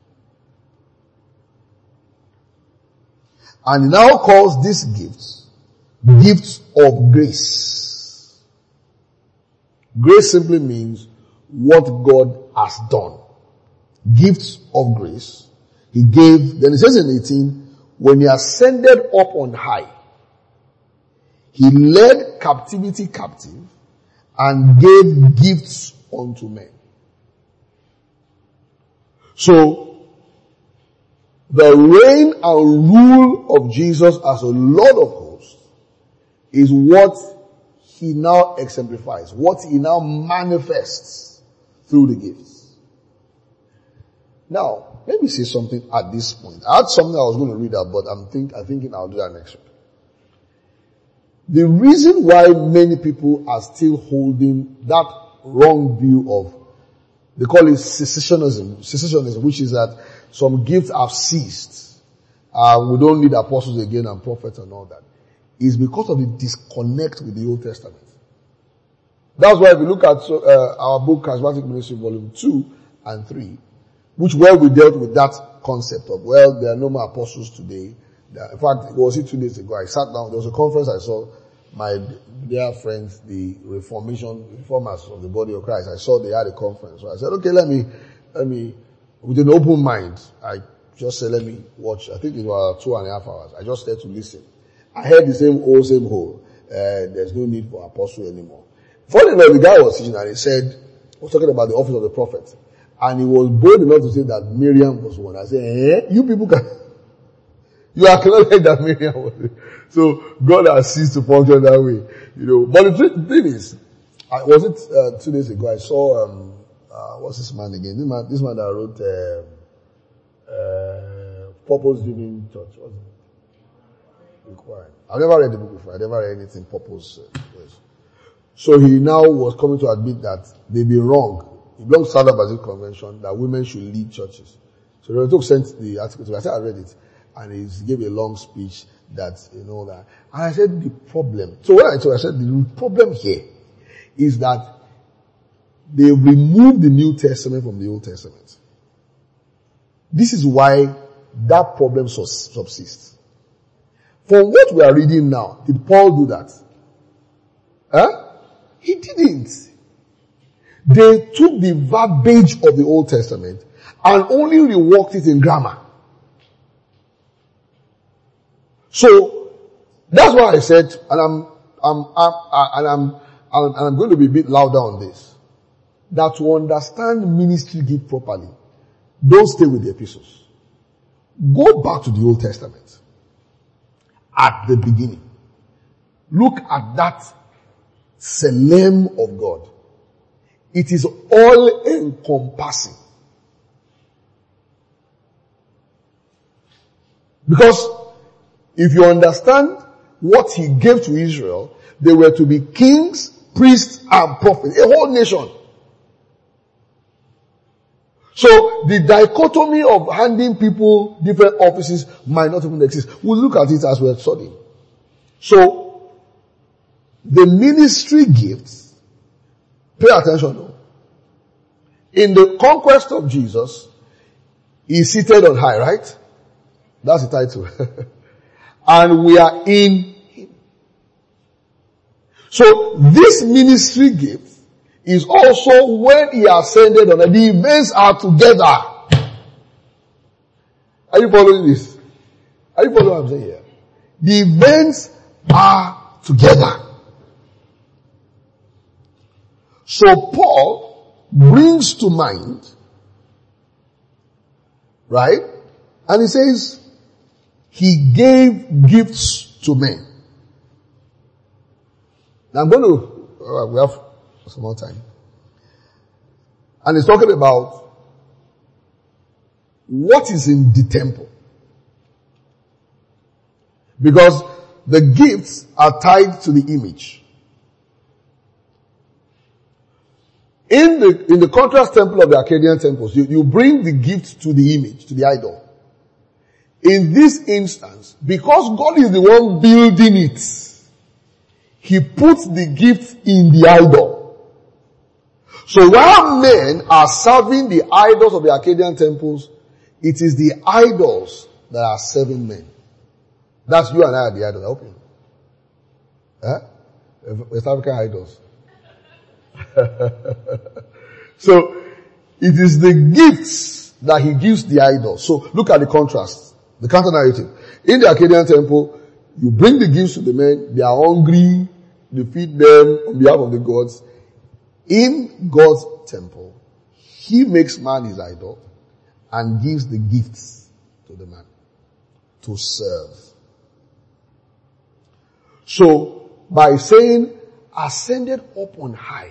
And he now calls these gifts gifts of grace. Grace simply means what God has done. Gifts of grace. He gave, then it says in eighteen, when he ascended up on high, he led captivity captive and gave gifts unto men. So, the reign and rule of Jesus as a Lord of hosts is what he now exemplifies, what he now manifests through the gifts. Now, let me say something at this point. I had something I was going to read out, but I'm think, I'm thinking I'll do that next week. The reason why many people are still holding that wrong view of, they call it cessationism, cessationism, which is that some gifts have ceased. Uh, we don't need apostles again and prophets and all that. Is because of the disconnect with the Old Testament. That's why if you look at uh, our book, Charismatic Ministry, volume two and three, which where we dealt with that concept of, well, there are no more apostles today. In fact, it was it two days ago. I sat down. There was a conference I saw. My dear friends, the Reformation reformers of the body of Christ. I saw they had a conference. So I said, okay, let me, let me, with an open mind, I just said, let me watch. I think it was two and a half hours. I just started to listen. I heard the same old, same old. Uh, there's no need for apostle anymore. Funny enough, the guy was teaching and he said, was talking about the office of the prophet. And he was bold enough to say that Miriam was one. I said, eh, you people can, you acknowledge that Miriam was it. So God has ceased to function that way. You know, but the thing is, I, was it, uh, two days ago, I saw, um, uh, what's this man again? This man, this man that wrote, uh, uh, Purpose Driven Church. What's it? Required. I've never read the book before. I've never read anything purpose. Uh, so he now was coming to admit that they've been wrong. He belongs to Southern Baptist Convention that women should lead churches. So Reverend Took sent the article to me. I said I read it, and he gave a long speech that you know that. And I said the problem. So when I told, I said the problem here is that they removed the New Testament from the Old Testament. This is why that problem subsists. From what we are reading now, did Paul do that? Huh? He didn't. They took the verbiage of the Old Testament and only reworked it in grammar. So, that's why I said, and I'm, I'm, I'm, and I'm, and I'm going to be a bit louder on this, that to understand ministry gift properly, don't stay with the epistles. Go back to the Old Testament. At the beginning. Look at that Selem of God. It is all encompassing. Because if you understand what he gave to Israel, they were to be kings, priests, and prophets. A whole nation. So the dichotomy of handing people different offices might not even exist. We'll look at it as we're studying. So the ministry gifts, pay attention though. In the conquest of Jesus, he's seated on high, right? That's the title. And we are in him. So this ministry gift is also when he ascended on, the events are together. Are you following this? Are you following what I'm saying here? The events are together. So Paul brings to mind, right? And he says, he gave gifts to men. Now I'm going to, uh, we have some more time. And he's talking about what is in the temple. Because the gifts are tied to the image. In the, in the contrast temple of the Arcadian temples, you, you bring the gift to the image, to the idol. In this instance, because God is the one building it, he puts the gift in the idol. So while men are serving the idols of the Arcadian temples, it is the idols that are serving men. That's you and I are the idols. I hope you know. Huh? West African idols. So, it is the gifts that he gives the idols. So, look at the contrast. The counter narrative. In the Arcadian temple, you bring the gifts to the men, they are hungry, you feed them on behalf of the gods. In God's temple, he makes man his idol and gives the gifts to the man to serve. So, by saying, ascended up on high,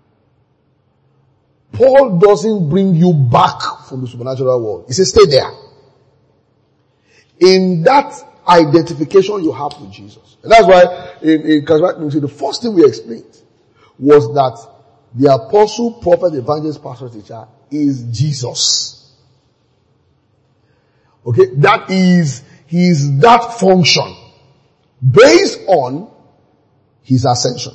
Paul doesn't bring you back from the supernatural world. He says, stay there. In that identification you have with Jesus. And that's why in, in Charismatic, the first thing we explained was that the apostle, prophet, evangelist, pastor, teacher is Jesus. Okay, that is, he is that function based on his ascension.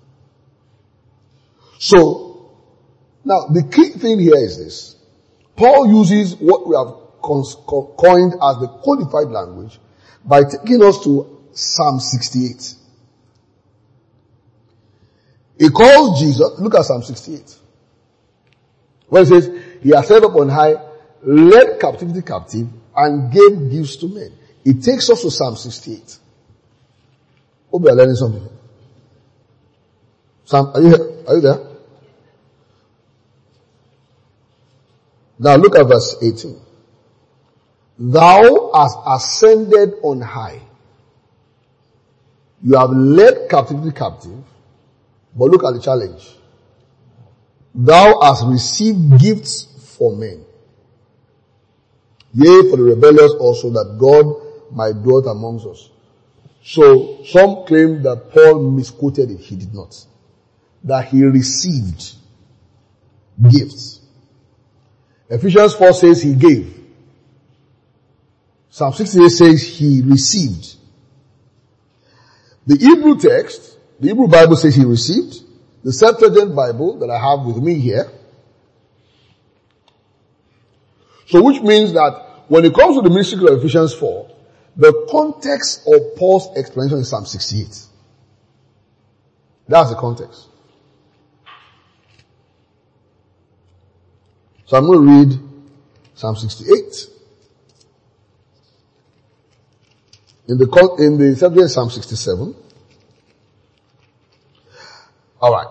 So, now the key thing here is this. Paul uses what we have coined as the codified language by taking us to Psalm sixty-eight. He calls Jesus, look at Psalm sixty-eight. When it says, he ascended up on high, led captivity captive, and gave gifts to men. It takes us to Psalm sixty-eight. Hope you are learning something. Psalm, are you here? Are you there? Now look at verse eighteen. Thou hast ascended on high. You have led captivity captive. But look at the challenge. Thou hast received gifts for men. Yea, for the rebellious also, that God might dwell amongst us. So, some claim that Paul misquoted it. He did not. That he received gifts. Ephesians four says he gave. Psalm sixty-eight says he received. The Hebrew text, the Hebrew Bible says he received. The Septuagint Bible that I have with me here. So which means that when it comes to the mystery of Ephesians four, the context of Paul's explanation is Psalm sixty-eight. That's the context. So I'm going to read Psalm sixty-eight. In the, in the subject Psalm sixty-seven. Alright.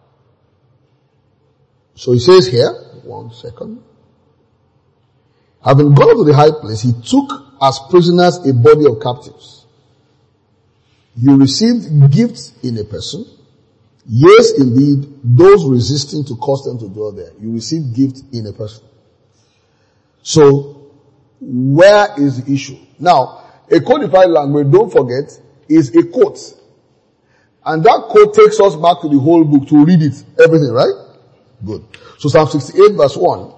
So he says here, one second. Having gone up to the high place, he took as prisoners a body of captives. You received gifts in a person. Yes, indeed, those resisting to cause them to dwell there. You received gifts in a person. So, Where is the issue? Now, a codified language, don't forget, is a quote. And that quote takes us back to the whole book to read it, everything, right? Good. So Psalm sixty-eight verse one.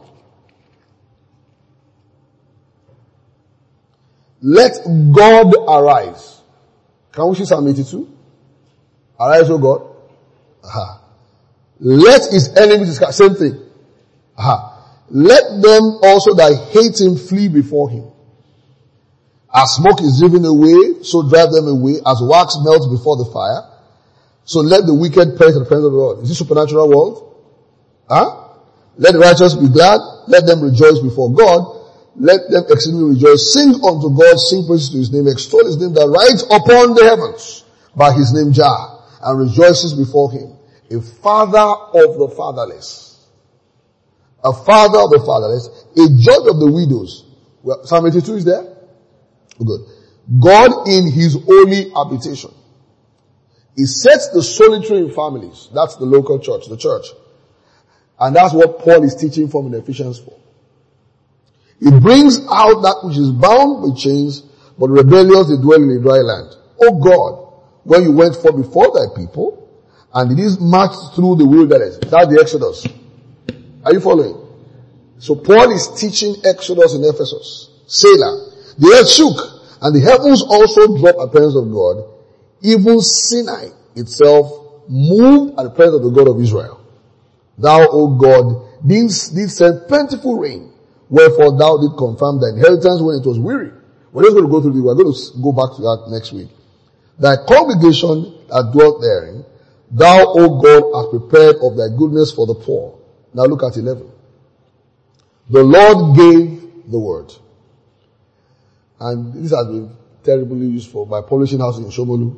Let God arise. Can we see Psalm eighty-two? Arise, O God. Aha. Let his enemies, same thing. Aha. Let them also that hate him flee before him. As smoke is driven away, so drive them away. As wax melts before the fire, so let the wicked perish in the presence of the Lord. Is this supernatural world? Huh? Let the righteous be glad. Let them rejoice before God. Let them exceedingly rejoice. Sing unto God, sing praises to his name, extol his name that rides upon the heavens by his name Jah, and rejoices before him. A father of the fatherless. A father of the fatherless. A judge of the widows. Well, Psalm eighty-two is there? Good. God in his holy habitation. He sets the solitary in families. That's the local church, the church. And that's what Paul is teaching from in Ephesians four. He brings out that which is bound with chains, but rebellious they dwell in a dry land. O God, when you went forth before thy people, and did march through the wilderness. That's the Exodus. Are you following? So Paul is teaching Exodus in Ephesus. Selah. The earth shook, and the heavens also dropped at the presence of God. Even Sinai itself moved at the presence of the God of Israel. Thou, O God, didst send plentiful rain, wherefore thou did confirm thy inheritance when it was weary. We're just going to go through this. We're going to go back to that next week. Thy congregation that dwelt therein, thou, O God, hast prepared of thy goodness for the poor. Now look at eleven. The Lord gave the word. And this has been terribly useful by publishing house in Shomolu.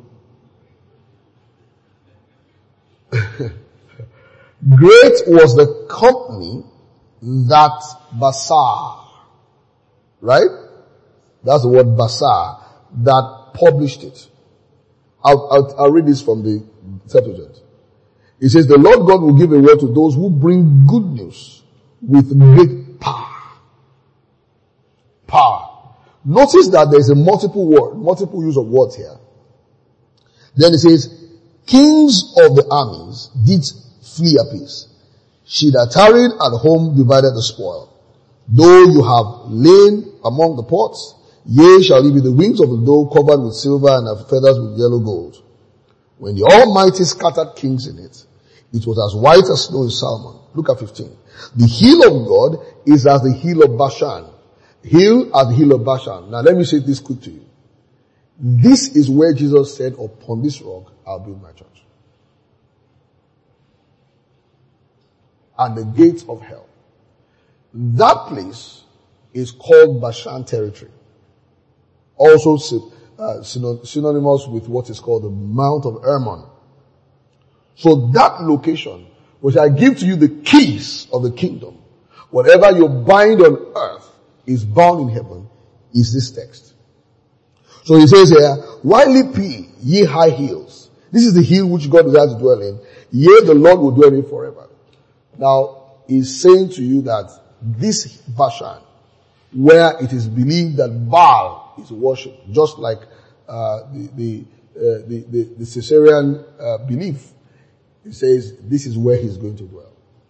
Great was the company that Basar, right? That's the word Basar, that published it. I'll, I'll, I'll read this from the Septuagint. It says, the Lord God will give a word to those who bring good news with great power. Power. Notice that there's a multiple word, multiple use of words here. Then it says, kings of the armies did flee apace. She that tarried at home divided the spoil. Though you have lain among the pots, yea, shall ye be the wings of the dove covered with silver and of feathers with yellow gold. When the Almighty scattered kings in it, it was as white as snow in Salmon. Look at fifteen. The hill of God is as the hill of Bashan. Hill as the hill of Bashan. Now let me say this quick to you. This is where Jesus said, upon this rock I'll build my church. And the gates of hell. That place is called Bashan territory. Also uh, synonymous with what is called the Mount of Hermon. So that location, which I give to you the keys of the kingdom, whatever you bind on earth is bound in heaven, is this text. So he says here, why leap ye, ye high hills? This is the hill which God desires to dwell in. Yea, the Lord will dwell in forever. Now, he's saying to you that this Bashan, where it is believed that Baal is worshipped, just like uh, the the, uh, the the the Caesarean uh, belief, it says this is where he's going to dwell.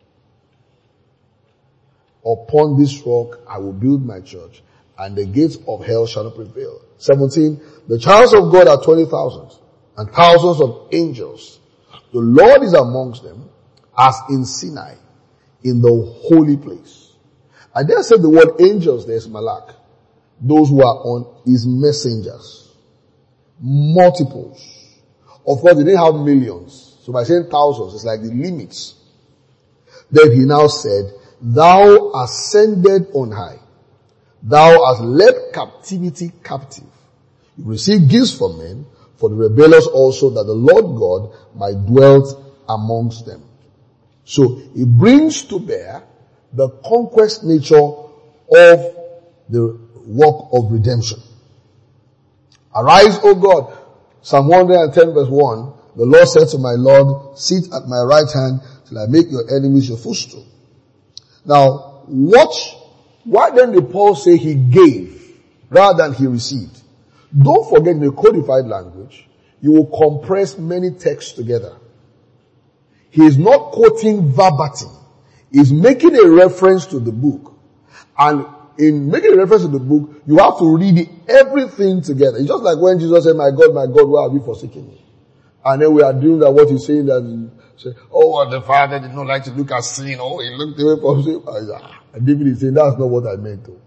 Upon this rock I will build my church, and the gates of hell shall not prevail. seventeen. The chariots of God are twenty thousand, and thousands of angels. The Lord is amongst them, as in Sinai, in the holy place. I dare say the word angels, there's Malak. Those who are on his messengers. Multiples. Of course, they didn't have millions. So by saying thousands, it's like the limits. Then he now said, thou ascended on high. Thou hast led captivity captive. You receive gifts from men, for the rebellious also, that the Lord God might dwell amongst them. So it brings to bear the conquest nature of the work of redemption. Arise, O God. Psalm one hundred ten verse one. The Lord said to my Lord, sit at my right hand till I make your enemies your footstool. Now, watch Why then did Paul say he gave rather than he received? Don't forget, in the codified language, you will compress many texts together. He is not quoting verbatim. He's making a reference to the book. And in making a reference to the book, you have to read everything together. It's just like when Jesus said, my God, my God, why have you forsaken me? And then we are doing that, what he's saying, that say, oh, the Father did not like to look at sin. Oh, he looked away from sin. And David is saying, that's not what I meant to.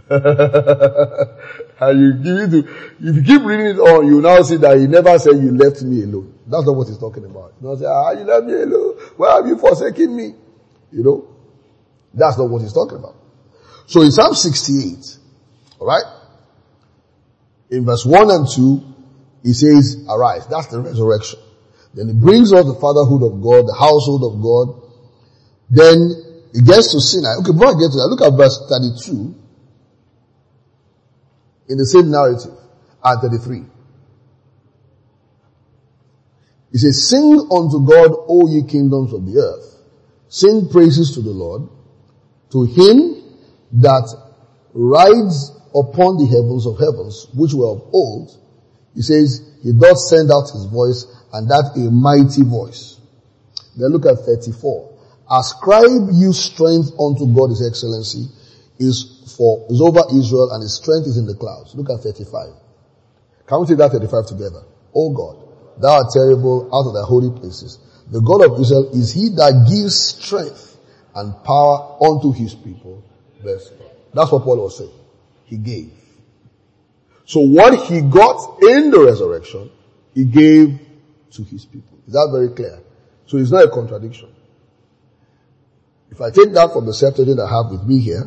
And you give it to, if you keep reading it on, you now see that he never said you left me alone. That's not what he's talking about. You know, say, ah, you left me alone. Why have you forsaken me? You know, that's not what he's talking about. So in Psalm sixty-eight, alright, in verse one and two, he says, arise. That's the resurrection. Then he brings us the fatherhood of God, the household of God. Then he gets to Sinai. Okay, before I get to that, look at verse thirty-two. In the same narrative, and thirty-three. He says, sing unto God, O ye kingdoms of the earth. Sing praises to the Lord, to him that rides upon the heavens of heavens, which were of old. He says, he doth send out his voice, and that a mighty voice. Then look at thirty-four. Ascribe you strength unto God, his excellency, is for, is over Israel, and his strength is in the clouds. Look at thirty-five. Can we take that thirty-five together? O God, thou art terrible out of thy holy places. The God of Israel is he that gives strength and power unto his people. Bless God. That's what Paul was saying. He gave. So what he got in the resurrection, he gave to his people. Is that very clear? So it's not a contradiction. If I take that from the Septuagint I have with me here,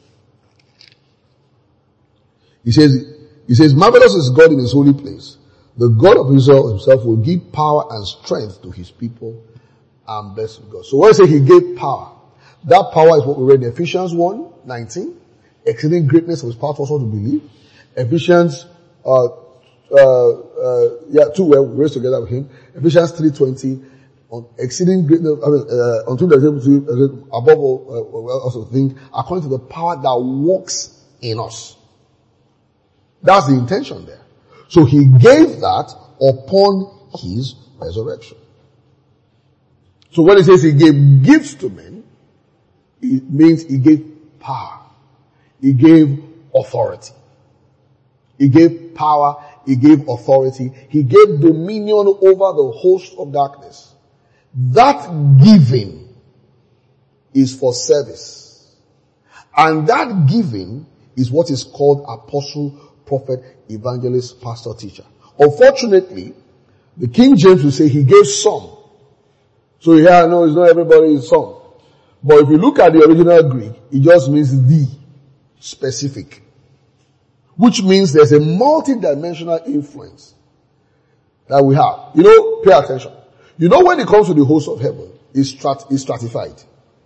he says, he says, marvelous is God in his holy place. The God of Israel himself will give power and strength to his people, and bless God. So when I say he gave power, that power is what we read in Ephesians one nineteen. Exceeding greatness of his power also to believe. Ephesians, uh, uh, uh, yeah, two well, we raised together with him. Ephesians three twenty, on exceeding greatness, I mean, uh, until the able to, above all, uh, we also think, according to the power that works in us. That's the intention there. So he gave that upon his resurrection. So when he says he gave gifts to men, it means he gave power. He gave authority. He gave power. He gave authority. He gave dominion over the host of darkness. That giving is for service. And that giving is what is called apostle, prophet, evangelist, pastor, teacher. Unfortunately, the King James will say he gave some. So here I know it's not everybody is some. But if you look at the original Greek, it just means the specific. Which means there's a multi-dimensional influence that we have. You know, pay attention. You know when it comes to the host of heaven, it's, strat- it's stratified.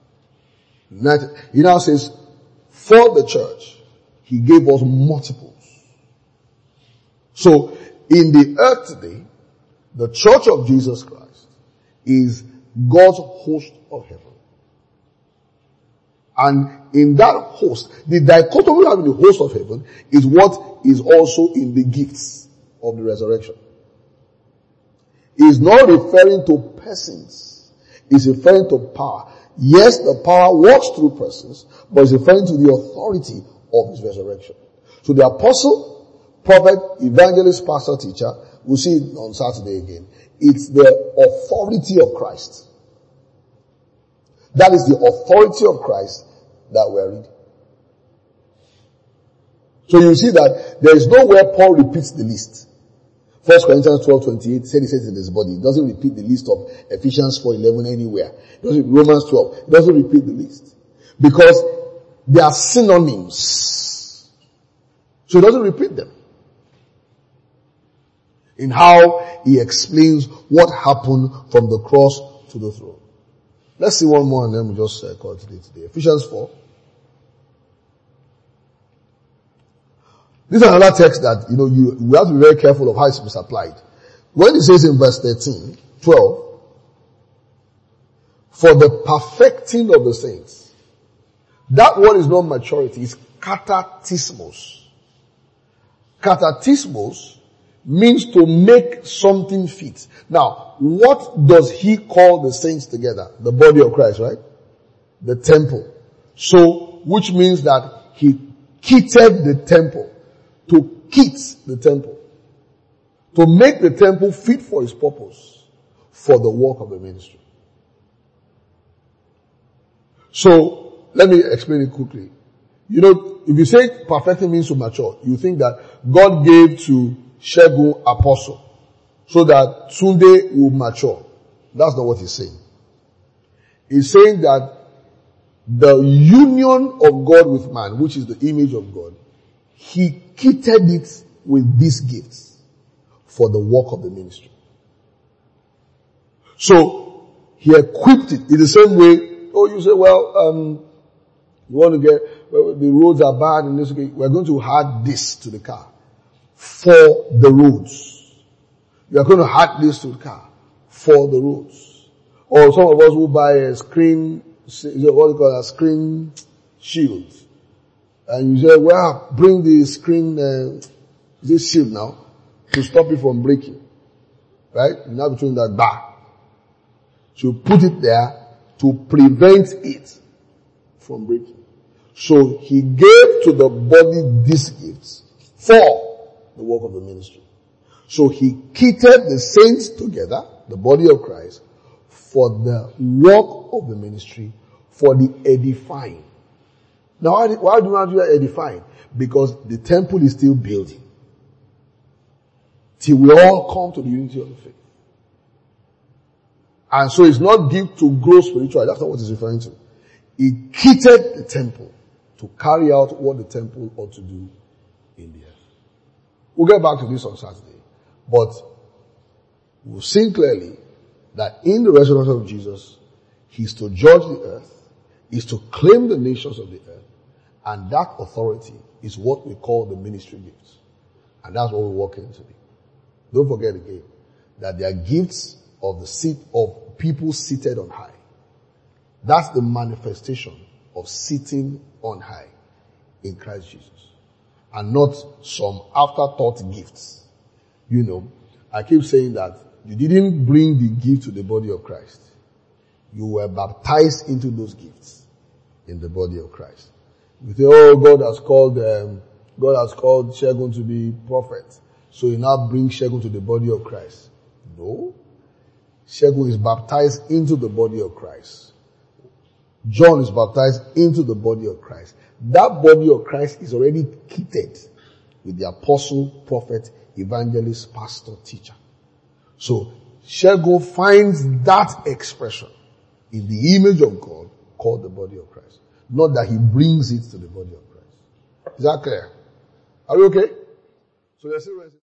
He now says, for the church, he gave us multiples. So, in the earth today, the church of Jesus Christ is God's host of heaven. And in that host, the dichotomy we have in the host of heaven is what is also in the gifts of the resurrection. He is not referring to persons. He's referring to power. Yes, the power works through persons, but he's referring to the authority of his resurrection. So the apostle, prophet, evangelist, pastor, teacher, we'll see it on Saturday again. It's the authority of Christ. That is the authority of Christ that we're reading. So you see that there is nowhere Paul repeats the list. First Corinthians twelve twenty-eight said he says in his body. It doesn't repeat the list of Ephesians four eleven anywhere. It doesn't, Romans twelve. It doesn't repeat the list. Because they are synonyms. So he doesn't repeat them. In how he explains what happened from the cross to the throne. Let's see one more and then we just uh, call it today today. Ephesians four. This is another text that, you know, you, we have to be very careful of how it's misapplied. When it says in verse thirteen, twelve, for the perfecting of the saints, That word is not maturity, it's katatismos. Katatismos means to make something fit. Now, what does he call the saints together? The body of Christ, right? The temple. So, which means that he kitted the temple. To kit the temple. To make the temple fit for his purpose. For the work of the ministry. So, let me explain it quickly. You know, if you say perfecting means to mature, you think that God gave to Shegun apostle so that Sunday will mature. That's not what he's saying. He's saying that the union of God with man, which is the image of God, he kitted it with these gifts for the work of the ministry. So, he equipped it in the same way. Oh, you say, well, um, you want to get, well, the roads are bad and this, we're going to add this to the car for the roads. You are going to add this to the car for the roads. Or some of us who buy a screen, what do you call a screen shield. And you say, well, bring the screen, uh, this shield now to stop it from breaking. Right? Now between that bar. So you put it there to prevent it from breaking. So he gave to the body these gifts for the work of the ministry. So he kitted the saints together, the body of Christ, for the work of the ministry, for the edifying. Now why, why do we not do that edifying? Because the temple is still building. Till we all come to the unity of the faith. And so it's not give to grow spiritually. That's not what he's referring to. He kitted the temple to carry out what the temple ought to do in the earth. We'll get back to this on Saturday. But we've seen clearly that in the resurrection of Jesus, he's to judge the earth, is to claim the nations of the earth, and that authority is what we call the ministry gifts. And that's what we walk into. Don't forget again that they are gifts of the seat of people seated on high. That's the manifestation of sitting on high in Christ Jesus. And not some afterthought gifts. You know, I keep saying that you didn't bring the gift to the body of Christ. You were baptized into those gifts in the body of Christ. You say, oh, God has called, um, God has called Shegun to be prophet. So you now bring Shegun to the body of Christ. No. Shegun is baptized into the body of Christ. John is baptized into the body of Christ. That body of Christ is already kitted with the apostle, prophet, evangelist, pastor, teacher. So, Shegun finds that expression in the image of God called the body of Christ. Not that he brings it to the body of Christ. Is that clear? Are we okay? So, let's see.